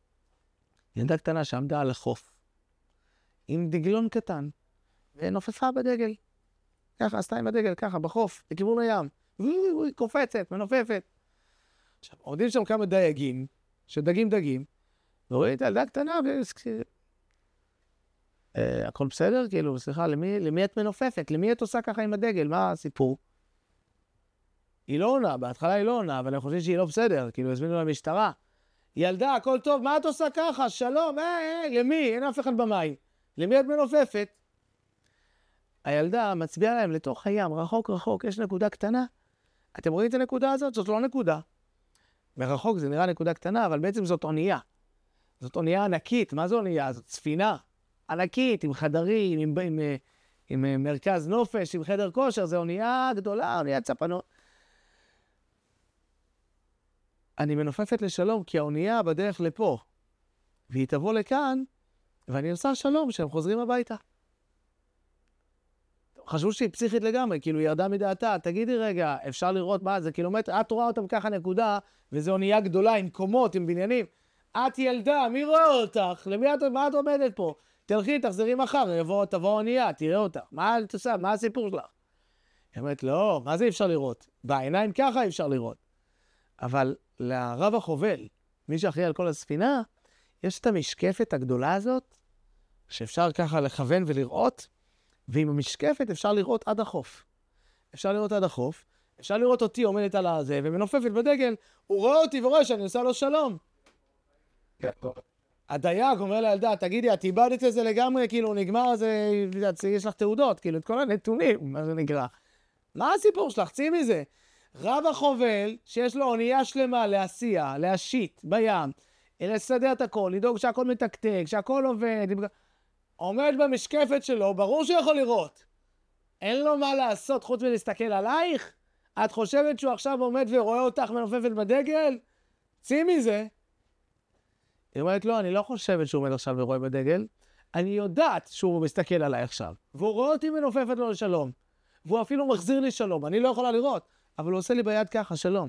A: שעמדה על החוף, עם דגלון קטן, ונופפה בדגל. ככה, עשתה עם הדגל, ככה, בחוף, לכיוון הים. היא קופצת, מנופפת. עכשיו, עומדים שם כמה דייגים, שדגים, ורואים את הילדה קטנה, הכל בסדר? כאילו, סליחה, למי את מנופפת? למי את עושה ככה עם הדגל? מה הסיפור? היא לא עונה, בהתחלה היא לא עונה, אבל אני חושב שהיא לא בסדר, כאילו, הזמינו למשטרה. ילדה, הכל טוב, מה את עושה ככה? שלום, למי? אין אף אחד במים. למי את מנופפת? הילדה מצביעה להם לתוך הים, רחוק, יש נקודה קטנה. אתם רואים את הנקודה הזאת? זאת לא נקודה. מרחוק זה נראה נקודה קטנה, אבל בעצם זאת אונייה. זאת אונייה ענקית. מה זו אונייה? זאת ספינה ענקית, עם חדרים, עם מרכז נופש, עם חדר כושר. זו אונייה גדולה, אונייה צפנות. אני מנופפת לשלום, כי האונייה בדרך לפה. והיא תבוא לכאן, ואני עושה שלום, שהם חוזרים הביתה. חשבו שהיא פסיכית לגמרי, כאילו היא ירדה מדעתה, תגידי רגע, אפשר לראות מה זה קילומטר, את רואה אותם ככה נקודה, וזו אונייה גדולה עם קומות, עם בניינים, את ילדה, מי רואה אותך? מה את עומדת פה? תלכי, תחזרי מחר, תבוא אונייה, תראה אותך, מה את עושה? מה הסיפור שלך? היא אומרת, לא, מה זה אפשר לראות? בעיניים ככה אפשר לראות. אבל לרב החובל, מי שאחראי על כל הספינה, יש את המשקפת הגדולה הזאת, שאפשר ככה לכוון ולראות, ועם המשקפת אפשר לראות עד החוף. אפשר לראות אותי עומדת על הזה, ומנופפת בדגל, הוא רואה אותי ורואה שאני עושה לו שלום. הדייג אומר לילדה, תגידי, את איבדת את זה לגמרי, כאילו נגמר, יש לך תעודות, כאילו את כל הנתונים, מה זה נקרא. מה הסיפור שלך? צאי מזה. רב החובל, שיש לו אונייה שלמה להסיע, להשיט בים, לסדר את הכל, לדאוג שהכל מתקתק, שהכל עובד, עומד במשקפת שלו, ברור שיכול לראות. אין לו מה לעשות חוץ מלהסתכל עלייך? את חושבת שהוא עכשיו עומד ורואה אותך מנופפת בדגל? צאי מזה. היא אומרת, לא, אני לא חושבת שהוא עומד עכשיו ורואה בדגל. אני יודעת שהוא מסתכל עליי עכשיו. והוא רואה אותי מנופפת לו לשלום. והוא אפילו מחזיר לי שלום. אני לא יכולה לראות. אבל הוא עושה לי ביד ככה, שלום.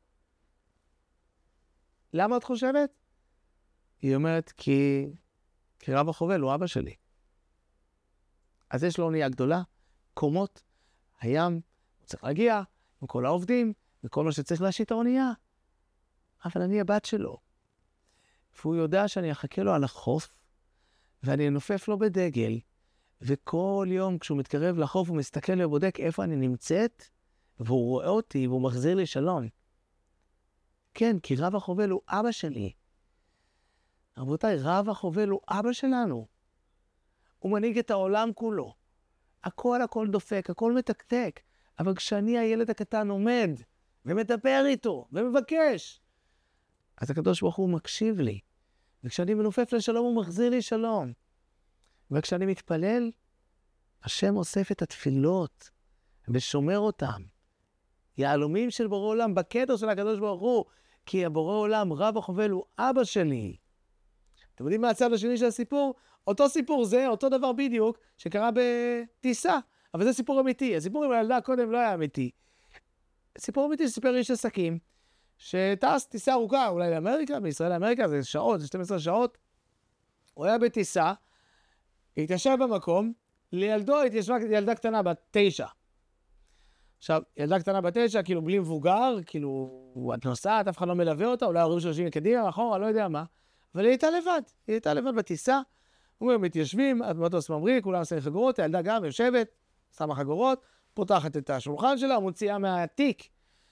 A: למה את חושבת? היא אומרת, כי רב החובל הוא אבא שלי. אז יש לו אונייה גדולה, קומות, הים, הוא צריך להגיע, עם כל העובדים, וכל מה שצריך להשיט האונייה. אבל אני הבת שלו. והוא יודע שאני אחכה לו על החוף, ואני אנופף לו בדגל, וכל יום כשהוא מתקרב לחוף הוא מסתכל ובודק איפה אני נמצאת, והוא רואה אותי והוא מחזיר לי שלום. כן, כי רב החובל הוא אבא שלי. רבותיי, רב החובל הוא אבא שלנו. הוא מנהיג את העולם כולו. הכל דופק, הכל מתקתק. אבל כשאני הילד הקטן עומד ומדבר איתו ומבקש, אז הקדוש ברוך הוא מקשיב לי. וכשאני מנופף לשלום הוא מחזיר לי שלום. וכשאני מתפלל, השם אוסף את התפילות ושומר אותם. יהלומים של בורא עולם בקדר של הקדוש ברוך הוא, כי הבורא עולם, רב החובל, הוא אבא שלי. אתם יודעים מה הצד השני של הסיפור? אותו סיפור זה, אותו דבר בדיוק, שקרה בטיסה. אבל זה סיפור אמיתי. הסיפור עם הילדה קודם לא היה אמיתי. סיפור אמיתי שסיפר איש עסקים, שטס טיסה ארוכה, אולי לאמריקה, בישראל לאמריקה, זה שעות, זה 12 שעות. הוא היה בטיסה, התיישב במקום, לידו התיישבה ילדה קטנה בת 9. עכשיו, ילדה קטנה בת 9, כאילו בלי מבוגר, כאילו, את נוסעת, אף אחד לא מלווה אותה, אולי ההורים שיושבים קדימה, אחורה, לא יודע מה. אבל היא הייתה לבד בטיסה. אומרים, מתיישבים, המטוס ממריא, כולם שמים חגורות, הילדה גם יושבת, שמה חגורות, פותחת את השולחן שלה, מוציאה מהתיק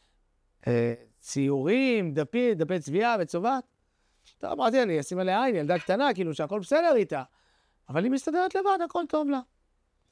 A: ציורים, דפי צביעה וצובעת. טוב, אמרתי, אני אשים עליה עין, ילדה קטנה, כאילו שהכל בסדר איתה. אבל היא מסתדרת לבד, הכל טוב לה.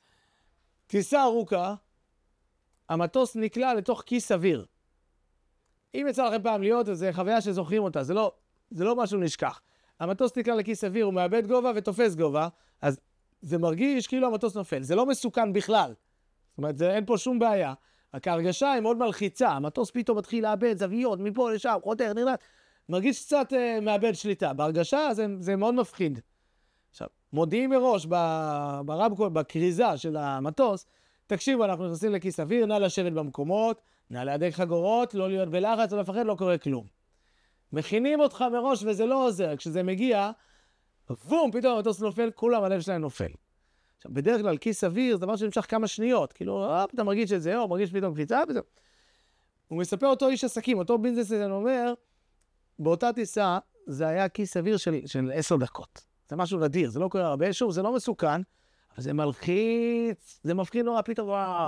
A: טיסה ארוכה, המטוס נקלע לתוך כיס אוויר. אם יצא לכם פעם להיות, אז זה חוויה שזוכרים אותה, זה לא משהו נשכח. המטוס נקלע לכיס אוויר, הוא מאבד גובה ותופס גובה, אז זה מרגיש כאילו המטוס נופל. זה לא מסוכן בכלל. זאת אומרת, אין פה שום בעיה. רק ההרגשה היא מאוד מלחיצה. המטוס פתאום מתחיל לאבד זוויות, מפה לשם, חותר, נראה. מרגיש קצת מאבד שליטה. בהרגשה זה מאוד מפחיד. עכשיו, מודיעים מראש ברמקול, בקריזה של המטוס, תקשיבו, אנחנו נכנסים לכיס אוויר, נא לשבת במקומות, נא להדק חגורות, לא להיות בלחץ, לא לפחד, לא קורה כלום. מכינים אותך מראש וזה לא עוזר. כשזה מגיע, בום, פתאום המטוס נופל, כולם הלב שלהם נופל. עכשיו, בדרך כלל כיס אוויר זה דבר שנמשך כמה שניות. כאילו, אתה מרגיש שזה, או מרגיש פתאום קפיצה, וזהו. הוא מספר אותו איש עסקים, אותו ביזנסמן אומר, באותה טיסה, זה היה כיס אוויר של 10 דקות. זה משהו נדיר, זה לא קורה הרבה, שוב, זה לא מסוכן, אבל זה מלחיץ, זה מפחיד נורא, פתאום,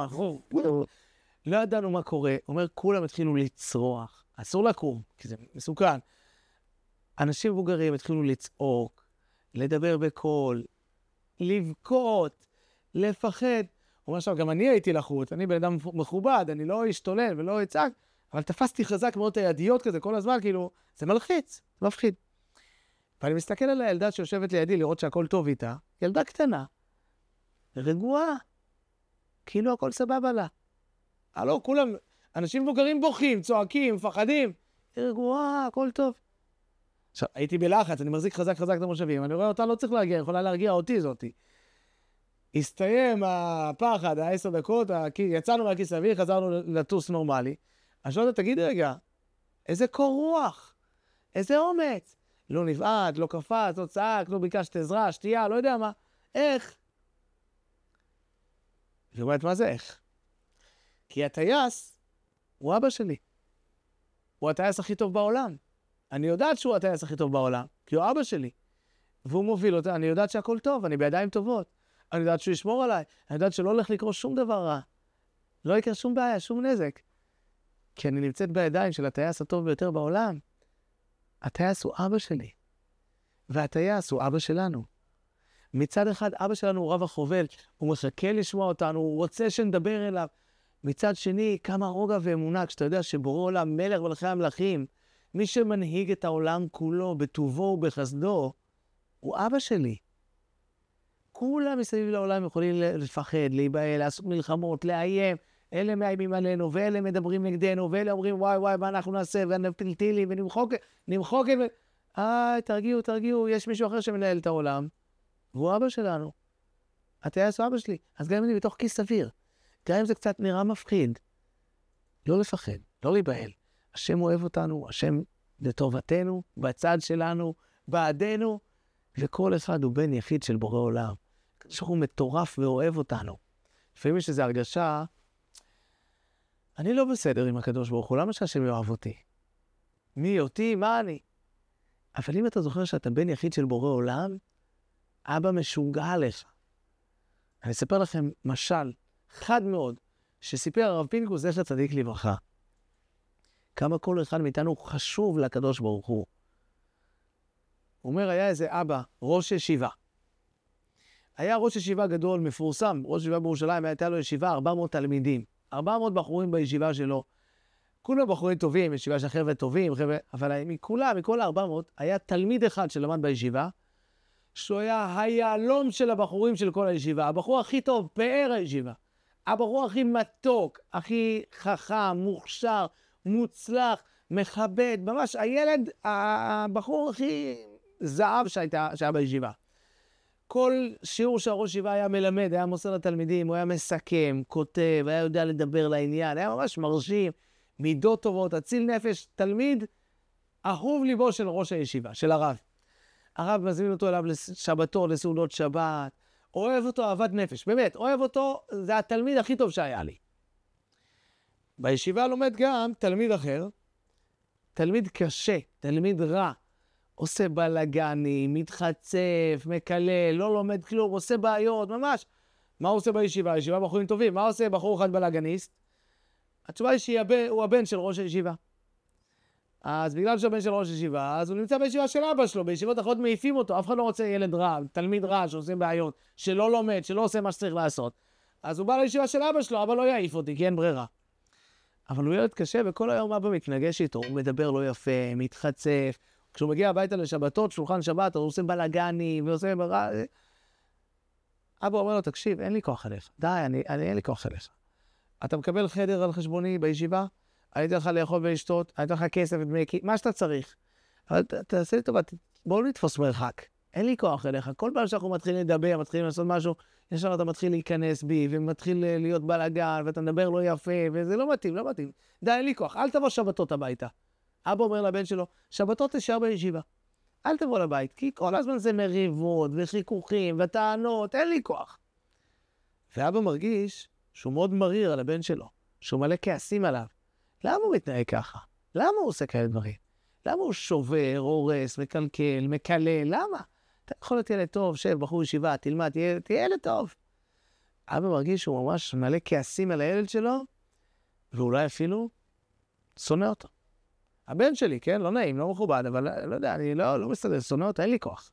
A: לא ידענו מה קורה. הוא אומר, כולם התחילו לצרוח, אסור לקום, כי זה מסוכן. אנשים מבוגרים התחילו לצעוק, לדבר בקול, לבכות, לפחד. הוא אומר עכשיו, גם אני הייתי לחוץ, אני בן אדם מכובד, אני לא אשתולל ולא אצעק, אבל תפסתי חזק מאוד את הידיות כזה כל הזמן, כאילו, זה מלחיץ, זה מפחיד. ואני מסתכל על הילדה שיושבת לידי לראות שהכל טוב איתה, ילדה קטנה, רגועה, כאילו הכל סבבה לה. הלא, כולם, אנשים מבוגרים בוכים, צועקים, מפחדים, היא רגועה, הכל טוב. עכשיו, הייתי בלחץ, אני מחזיק חזק את המושבים, אני רואה אותה לא צריך להרגיע, יכולה להרגיע אותי זאתי. הסתיים הפחד, 10 דקות, יצאנו מהכיס אוויר, חזרנו לטוס נורמלי. אז לא יודע, תגיד רגע, איזה קור רוח, איזה אומץ. לא נבעד, לא קפץ, לא צעק, לא ביקשת עזרה, שתייה, לא יודע מה. איך? היא אומרת, מה זה איך? כי הטייס הוא אבא שלי. הוא הטייס הכי טוב בעולם. אני יודעת שהוא הטייס הכי טוב בעולם, כי הוא אבא שלי. והוא מוביל אותה, אני יודעת שהכל טוב, אני בידיים טובות. אני יודעת שהוא ישמור עליי, אני יודעת שלא הולך לקרות שום דבר רע. לא יקרה שום בעיה, שום נזק. כי אני נמצאת בידיים של הטייס הטוב ביותר בעולם. הטייס הוא אבא שלי. והטייס הוא אבא שלנו. מצד אחד, אבא שלנו הוא רב החובל, הוא מחכה לשמוע אותנו, הוא רוצה שנדבר אליו. מצד שני, כמה רוגע ואמונה, כשאתה יודע שבורא עולם מלך מלכי המלכים, מי שמנהיג את העולם כולו בטובו ובחסדו, הוא אבא שלי. כולם מסביב לעולם יכולים לפחד, להיבהל, לעשות מלחמות, לאיים. אלה מאיימים עלינו, ואלה מדברים נגדנו, ואלה אומרים וואי, מה אנחנו נעשה, ונפיל טילים, ונמחוק את... תרגיעו, יש מישהו אחר שמנהל את העולם, והוא אבא שלנו. הטייס הוא אבא שלי. אז גם אם אני בתוך כיס אוויר, גם אם זה קצת נראה מפחיד, לא לפחד, לא להיבהל. השם אוהב אותנו, השם לטובתנו, בצד שלנו, בעדנו, וכל אחד הוא בן יחיד של בורא עולם. שהוא מטורף ואוהב אותנו. לפעמים יש איזו הרגשה, אני לא בסדר עם הקדוש ברוך הוא, למה שהשם יאהב אותי? מי אותי? מה אני? אבל אם אתה זוכר שאתה בן יחיד של בורא עולם, אבא משוגע עליך. אני אספר לכם משל חד מאוד, שסיפר הרב פינקוס, זכר צדיק לברכה. כמה כל אחד מאיתנו חשוב לקדוש ברוך הוא. הוא אומר, היה איזה אבא, ראש ישיבה. היה ראש ישיבה גדול, מפורסם, ראש ישיבה בירושלים, הייתה לו ישיבה 400 תלמידים. 400 בחורים בישיבה שלו. כולם בחורים טובים, ישיבה של חבר'ה טובים, אבל מכל ה-400, היה תלמיד אחד שלמד בישיבה, שהוא היה היעלום של הבחורים של כל הישיבה. הבחור הכי טוב, פאר הישיבה. הבחור הכי מתוק, הכי חכם, מוכשר, מוצלח, מכבד, ממש הילד, הבחור הכי זהב שהיה בישיבה. כל שיעור שהראש ישיבה היה מלמד, היה מוסר לתלמידים, הוא היה מסכם, כותב, היה יודע לדבר לעניין, היה ממש מרשים, מידות טובות, אציל נפש, תלמיד, אהוב ליבו של ראש הישיבה, של הרב. הרב מזמין אותו אליו לשבתו, לסעודות שבת, אוהב אותו אהבת נפש, באמת, אוהב אותו, זה התלמיד הכי טוב שהיה לי. בישיבה לומד גם תלמיד אחר, תלמיד קשה, תלמיד רע, עושה בלגני, מתחצף, מקלל, לא לומד כלום, עושה בעיות, ממש. מה הוא עושה בישיבה? הישיבה בחורים טובים. מה עושה בחור אחד בלגניסט? התשובה היא שהוא הבן של ראש הישיבה. אז בגלל שהוא הבן של ראש הישיבה, אז הוא נמצא בישיבה של אבא שלו, בישיבות אחרות מעיפים אותו, אף אחד לא רוצה ילד רע, תלמיד רע שעושה בעיות, שלא לומד, שלא עושה מה שצריך לעשות. אז הוא בא לישיבה של אבא שלו, אבא לא יעיף אותי, כי אין ברירה. אבל הוא ילד קשה, וכל היום אבא מתנגש איתו, הוא מדבר לא יפה, מתחצף. כשהוא מגיע הביתה לשבתות, שולחן שבת, הוא עושה בלגנים, ועושה... אבא אומר לו, תקשיב, אין לי כוח עליך. די, אין לי כוח עליך. אתה מקבל חדר על חשבוני בישיבה? אני אתן לך לאכול ולשתות, אני אתן לך כסף ודמי, מה שאתה צריך. אבל תעשה לי טובה, בואו נתפוס מרחק. אין לי כוח אליך. כל פעם שאנחנו מתחילים לדבר, מתחילים לעשות משהו, ישר אתה מתחיל להיכנס בי, ומתחיל להיות בלגן, ואתה מדבר לא יפה, וזה לא מתאים, לא מתאים. די, אין לי כוח, אל תבוא שבתות הביתה. אבא אומר לבן שלו, שבתות תשאר בישיבה. אל תבוא לבית, כי כל הזמן זה מריבות, וחיכוכים, וטענות, אין לי כוח. ואבא מרגיש שהוא מאוד מריר על הבן שלו, שהוא מלא כעסים עליו. למה הוא מתנהג ככה? למה הוא עושה כאלה דברים? למה הוא שובר, הורס, מקלקל, מקלל? למה? אתה יכול להיות ילד טוב, שב, בחור ישיבה, תלמד, תהיה ילד טוב. אבא מרגיש שהוא ממש מלא כעסים על הילד שלו, ואולי אפילו שונא אותו. הבן שלי, כן? לא נעים, לא מכובד, אבל לא יודע, אני לא מסתדר, שונא אותו, אין לי כוח.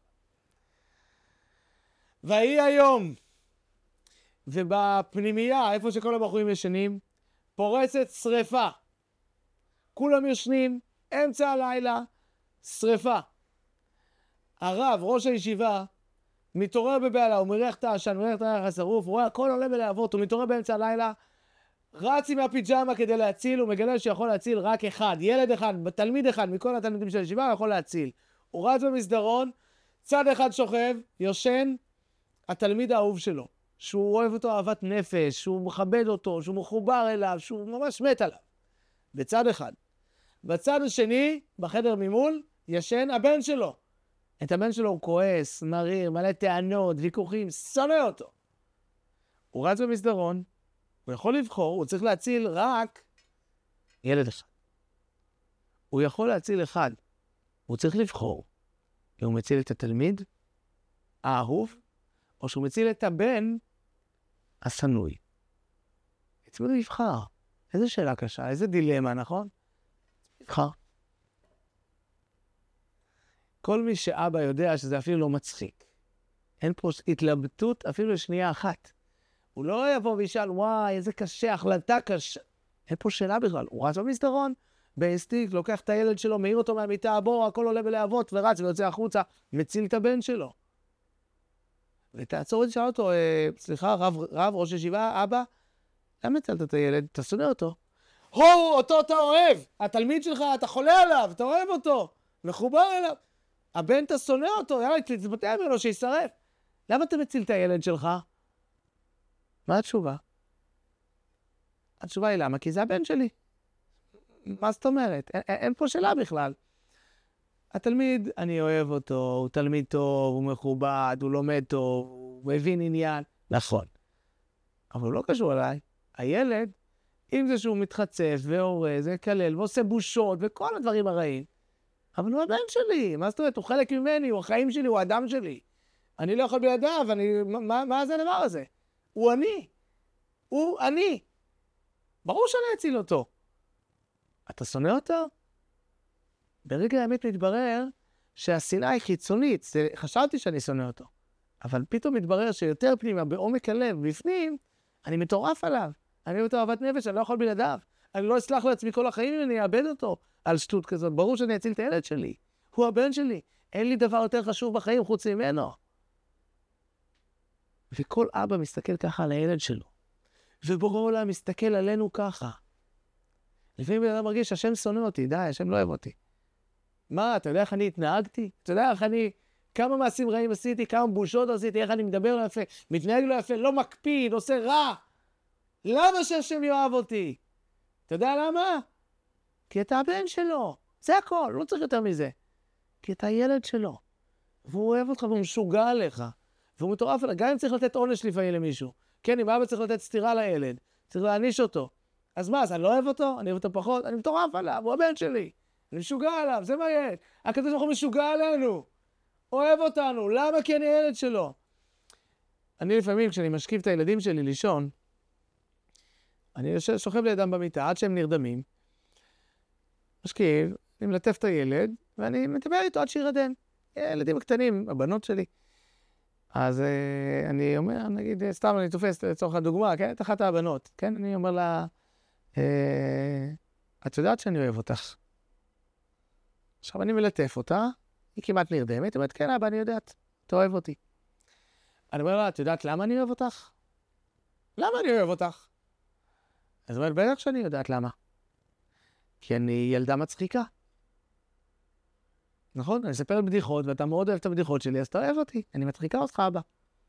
A: והיא היום, ובפנימייה, איפה שכל הבחורים ישנים, פורצת שריפה. כולם ישנים, אמצע הלילה, שריפה. הרב, ראש הישיבה, מתעורר בבעלה, הוא מריח את העשן, מריח את הריח השרוף, הוא רואה הכל עולה בלהבות, הוא מתעורר באמצע הלילה, רץ עם הפיג'מה כדי להציל, הוא מגלה שיכול להציל רק אחד, ילד אחד, תלמיד אחד מכל התלמידים של הישיבה, הוא יכול להציל. הוא רץ במסדרון, צד אחד שוכב, יושן, התלמיד האהוב שלו, שהוא אוהב אותו אהבת נפש, שהוא מכבד אותו, שהוא מחובר אליו, שהוא ממש מת עליו. בצד אחד. בצד השני, בחדר ממול, ישן הבן שלו. את הבן שלו הוא כועס, מריר, מלא טענות, ויכוחים, שונא אותו. הוא רץ במסדרון, הוא יכול לבחור, הוא צריך להציל רק ילד אחד. הוא יכול להציל אחד. הוא צריך לבחור. אם הוא מציל את התלמיד, האהוב, או שהוא מציל את הבן, הסנוי. את מי הוא יבחר? איזה שאלה קשה, איזה דילמה, נכון? יבחר. כל מי שאבא יודע שזה אפילו לא מצחיק. אין פה התלבטות אפילו לשנייה אחת. הוא לא יבוא וישאל, וואי, איזה קשה, החלטה קשה. אין פה שאלה בכלל. הוא רץ במסדרון, באינסטינקט, לוקח את הילד שלו, מעיר אותו מהמיטה, הבור, הכל עולה בלהבות, ורץ ויוצא החוצה, מציל את הבן שלו. ותעצור ותשאל אותו, סליחה, רב, ראש ישיבה, אבא, למה הצלת את הילד? אתה שונא אותו. אותו אתה אוהב. התלמיד שלך, אתה חולה עליו, אתה אוהב אותו. מחובר אליו. הבן אתה שונא אותו, יאללה, תתבטא ממנו שישרף. למה אתה מציל את הילד שלך? מה התשובה? התשובה היא למה? כי זה הבן שלי. מה זאת אומרת? אין פה שאלה בכלל. התלמיד, אני אוהב אותו, הוא תלמיד טוב, הוא מכובד, הוא לומד טוב, הוא מבין עניין. נכון. אבל הוא לא קשור אליי. הילד, אם זה שהוא מתחצף והורס, וכלל, ועושה בושות, וכל הדברים הרעים, אבל הוא הבן שלי. מה זאת אומרת? הוא חלק ממני, הוא החיים שלי, הוא האדם שלי. אני לא יכול בלעדיו, מה זה הדבר הזה? הוא אני. הוא אני. ברור שאני אציל אותו. אתה שונא אותו? ברגע האמת מתברר שהשנאה היא חיצונית. חשבתי שאני שונא אותו. אבל פתאום מתברר שיותר פנימה, בעומק הלב, בפנים, אני מטורף עליו. אני אותו אהבת נפש, אני לא יכול בלעדיו. אני לא אסלח לעצמי כל החיים אם אני אאבד אותו על שטות כזאת. ברור שאני אציל את הילד שלי. הוא הבן שלי. אין לי דבר יותר חשוב בחיים חוץ ממנו. וכל אבא מסתכל ככה על הילד שלו. ובורא עולם מסתכל עלינו ככה. לפעמים בן אדם מרגיש שהשם שונא אותי. די, השם לא אוהב אותי. מה, אתה יודע איך אני התנהגתי? אתה יודע איך אני... כמה מעשים רעים עשיתי, כמה בושות עשיתי, איך אני מדבר לא יפה, מתנהג לא יפה, לא מקפיד, עושה רע. למה שהשם יאהב אותי? אתה יודע למה? כי אתה הבן שלו. זה הכל, לא צריך יותר מזה. כי אתה הילד שלו. והוא אוהב אותך והוא משוגע עליך. והוא מטורף עליך. גם אם צריך לתת עונש לפעמים למישהו. כן, אם אבא צריך לתת סתירה לילד. צריך להעניש אותו. אז מה, אז אני לא אוהב אותו? אני אוהב אותו פחות? אני מטורף עליו, הוא הבן שלי. אני משוגע עליו, זה מה יש. הקדוש ברוך הוא משוגע עלינו. אוהב אותנו. למה? כי אני הילד שלו. אני לפעמים, כשאני משכיב את הילדים שלי לישון, אני שוכב לידם במיטה עד שהם נרדמים. משכיב, אני מלטף את הילד, ואני מדבר איתו עד שירדם. ילדים הקטנים, הבנות שלי. אז אני אומר, נגיד, סתם אני תופס לצורך הדוגמה, כן? את אחת הבנות, כן? אני אומר לה, את יודעת שאני אוהב אותך. עכשיו אני מלטף אותה, היא כמעט נרדמת, היא אומרת, כן אבא, אני יודעת, אתה אוהב אותי. אני אומר לה, את יודעת למה אני אוהב אותך? למה אני אוהב אותך? אז היא אומרת, בטח שאני יודעת למה. כי אני ילדה מצחיקה. נכון? אני אספר בדיחות, ואתה מאוד אוהב את הבדיחות שלי, אז אתה אוהב אותי. אני מצחיקה אותך, אבא.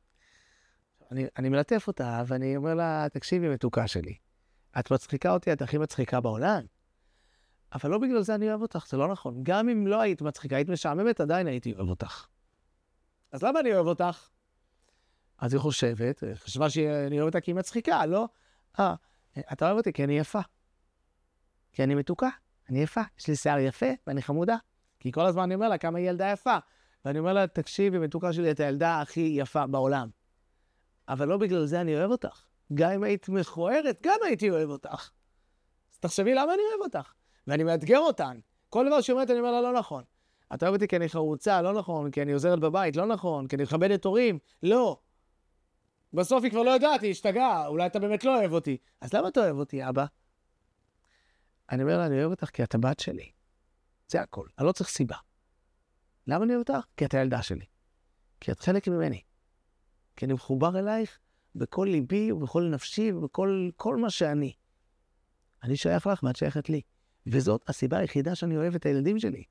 A: אני מלטף אותה, ואני אומר לה, תקשיבי, מתוקה שלי. את מצחיקה אותי, את הכי מצחיקה בעולם. אבל לא בגלל זה אני אוהב אותך, זה לא נכון. גם אם לא היית מצחיקה, היית משעממת, עדיין הייתי אוהב אותך. אז למה אני אוהב אותך? אז היא חשבה שאני אוהב אותה כי היא מצחיקה, לא? אתה אוהב אותי כי אני יפה. כי אני מתוקה, אני יפה. יש לי שיער יפה ואני חמודה. כי כל הזמן אני אומר לה כמה היא ילדה יפה. ואני אומר לה, תקשיבי, מתוקה שלי, את הילדה הכי יפה בעולם. אבל לא בגלל זה אני אוהב אותך. גם אם היית מכוערת, גם הייתי אוהב אותך. אז תחשבי למה אני אוהב אותך. ואני מאתגר אותן. כל דבר שאומרת אני אומר לה, לא נכון. אתה אוהב אותי כי אני חרוצה, לא נכון. כי אני עוזרת בבית, לא נכון. כי אני מכבדת הורים, לא. בסוף היא כבר לא יודעת, היא השתגעה. אולי אתה באמת לא אוהב אותי. אז למה אתה אוהב אותי, אבא? אני אומר לה, אני אוהב אותך כי את הבת שלי. זה הכל. אני לא צריך סיבה. למה אני אוהב אותך? כי את הילדה שלי. כי את חלק ממני. כי אני מחובר אלייך בכל ליבי ובכל נפשי ובכל מה שאני. אני שייך לך ואת שייכת לי. וזאת הסיבה היחידה שאני אוהב את הילדים שלי.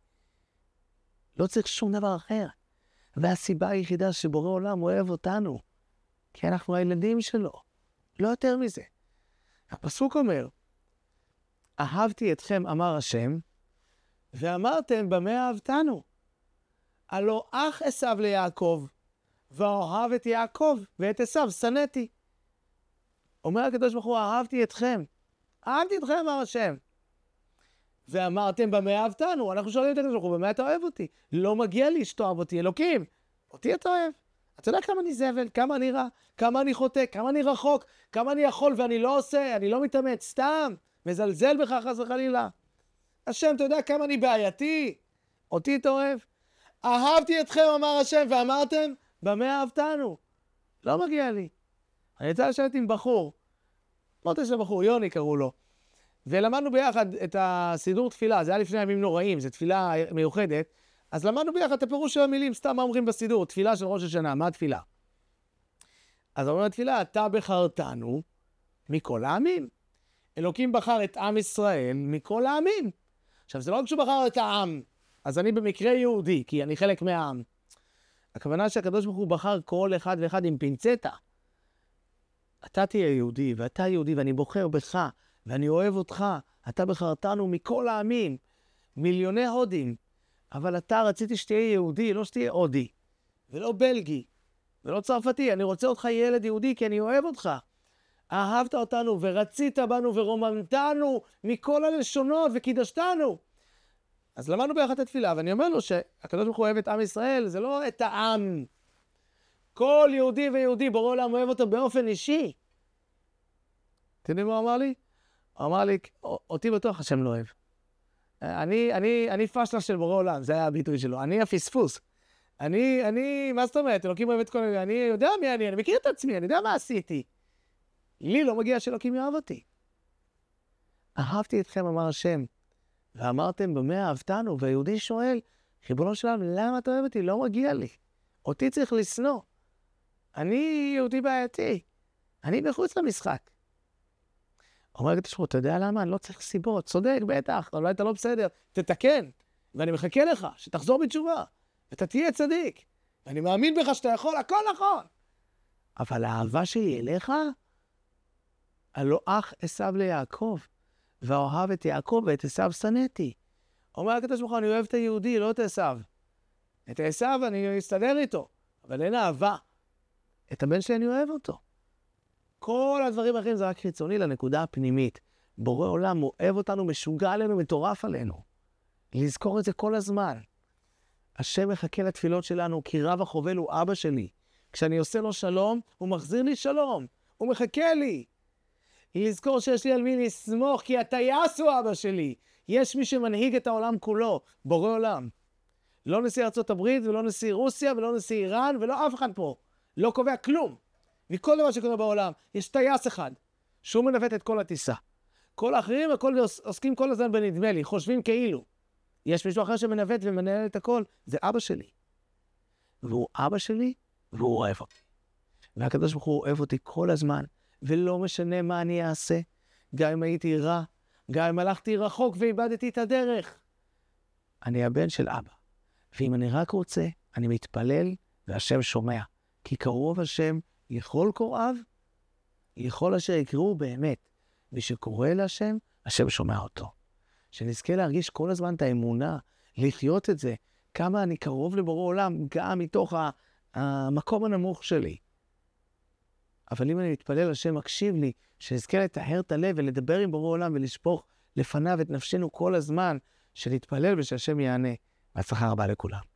A: לא צריך שום דבר אחר. והסיבה היחידה שבורא עולם אוהב אותנו. כי אנחנו הילדים שלו. לא יותר מזה. הפסוק אומר, אהבתי אתכם, אמר השם, ואמרתם במה אהבתנו. הלא אח עשיו ליעקב, ואוהב את יעקב ואת עשיו שנאתי. אומר הקדוש ברוך הוא, אהבתי אתכם. אהבתי אתכם, אמר השם. ואמרתם במה אהבתנו. אנחנו שואלים את הקדוש ברוך הוא, במה אתה אוהב אותי? לא מגיע לי שתאהב אותי, אלוקים. אותי אתה אוהב. אתה יודע כמה אני זבל, כמה אני רע, כמה אני חוטא, כמה אני רחוק, כמה אני יכול ואני לא עושה, אני לא מתאמץ, סתם, מזלזל בך חס וחלילה. השם, אתה יודע כמה אני בעייתי? אותי אתה אוהב? אהבתי אתכם, אמר השם, ואמרתם, במה אהבתנו? לא מגיע לי. אני יצא לשבת עם בחור, מוטה של בחור, יוני קראו לו, ולמדנו ביחד את הסידור תפילה, זה היה לפני ימים נוראים, זו תפילה מיוחדת, אז למדנו ביחד את הפירוש של המילים, סתם מה אומרים בסידור, תפילה של ראש השנה, מה התפילה? אז אומרים התפילה, אתה בחרתנו מכל העמים. אלוקים בחר את עם ישראל מכל העמים. עכשיו, זה לא רק שהוא בחר את העם, אז אני במקרה יהודי, כי אני חלק מהעם. הכוונה שהקדוש ברוך הוא בחר כל אחד ואחד עם פינצטה. אתה תהיה יהודי, ואתה יהודי, ואני בוחר בך, ואני אוהב אותך. אתה בחרתנו מכל העמים, מיליוני הודים. אבל אתה רציתי שתהיה יהודי, לא שתהיה הודי, ולא בלגי, ולא צרפתי. אני רוצה אותך ילד יהודי, כי אני אוהב אותך. אהבת אותנו, ורצית בנו, ורוממתנו מכל הלשונות, וקידשתנו. אז למדנו ביחד את התפילה, ואני אומר לו שהקדוש ברוך הוא אוהב את עם ישראל, זה לא את העם. כל יהודי ויהודי בורא עולם אוהב אותו באופן אישי. אתם יודעים מה הוא אמר לי? הוא אמר לי, אותי בטוח השם לא אוהב. אני פשלה של בורא עולם, זה היה הביטוי שלו. אני הפספוס. מה זאת אומרת? אלוקים אוהב את כל... אני יודע מי אני מכיר את עצמי, אני יודע מה עשיתי. לי לא מגיע שאלוקים יאהב אותי. אהבתי אתכם, אמר השם, ואמרתם במה אהבתנו, והיהודי שואל, ריבונו של עולם, למה אתה אוהב אותי? לא מגיע לי. אותי צריך לשנוא. אני יהודי בעייתי. אני מחוץ למשחק. אומר הקדוש ברוך הוא, אתה יודע למה? אני לא צריך סיבות. צודק, בטח, אולי אתה לא בסדר. תתקן. ואני מחכה לך, שתחזור בתשובה. ואתה תהיה צדיק. ואני מאמין בך שאתה יכול, הכל נכון. אבל האהבה שלי אליך, הלא אח עשיו ליעקב, ואוהב את יעקב ואת עשיו שנאתי. אומר הקדוש ברוך הוא, אני אוהב את היהודי, לא את עשיו. את עשיו אני אסתדר איתו, אבל אין אהבה. את הבן שלי אני אוהב אותו. כל הדברים האחרים זה רק חיצוני לנקודה הפנימית. בורא עולם אוהב אותנו, משוגע עלינו, מטורף עלינו. לזכור את זה כל הזמן. השם מחכה לתפילות שלנו, כי רב החובל הוא אבא שלי. כשאני עושה לו שלום, הוא מחזיר לי שלום. הוא מחכה לי. לזכור שיש לי על מי לסמוך, כי הטייס הוא אבא שלי. יש מי שמנהיג את העולם כולו, בורא עולם. לא נשיא ארצות הברית, ולא נשיא רוסיה, ולא נשיא איראן, ולא אף אחד פה. לא קובע כלום. מכל דבר שקורה בעולם, יש טייס אחד, שהוא מנווט את כל הטיסה. כל האחרים, עוסקים כל הזמן בנדמה לי, חושבים כאילו. יש מישהו אחר שמנווט ומנהל את הכל, זה אבא שלי. והוא אבא שלי, והוא אוהב אותי. והקדוש ברוך הוא אוהב אותי כל הזמן, ולא משנה מה אני אעשה, גם אם הייתי רע, גם אם הלכתי רחוק ואיבדתי את הדרך. אני הבן של אבא. ואם אני רק רוצה, אני מתפלל, והשם שומע. כי קרוב השם, יכול קוראיו, יכול אשר יקראו באמת. ושקורא להשם, השם שומע אותו. שנזכה להרגיש כל הזמן את האמונה, לחיות את זה, כמה אני קרוב לבורא עולם, גם מתוך המקום הנמוך שלי. אבל אם אני מתפלל, השם מקשיב לי, שנזכה לטהר את הלב ולדבר עם בורא עולם ולשפוך לפניו את נפשנו כל הזמן, שנתפלל ושהשם יענה. בהצלחה רבה לכולם.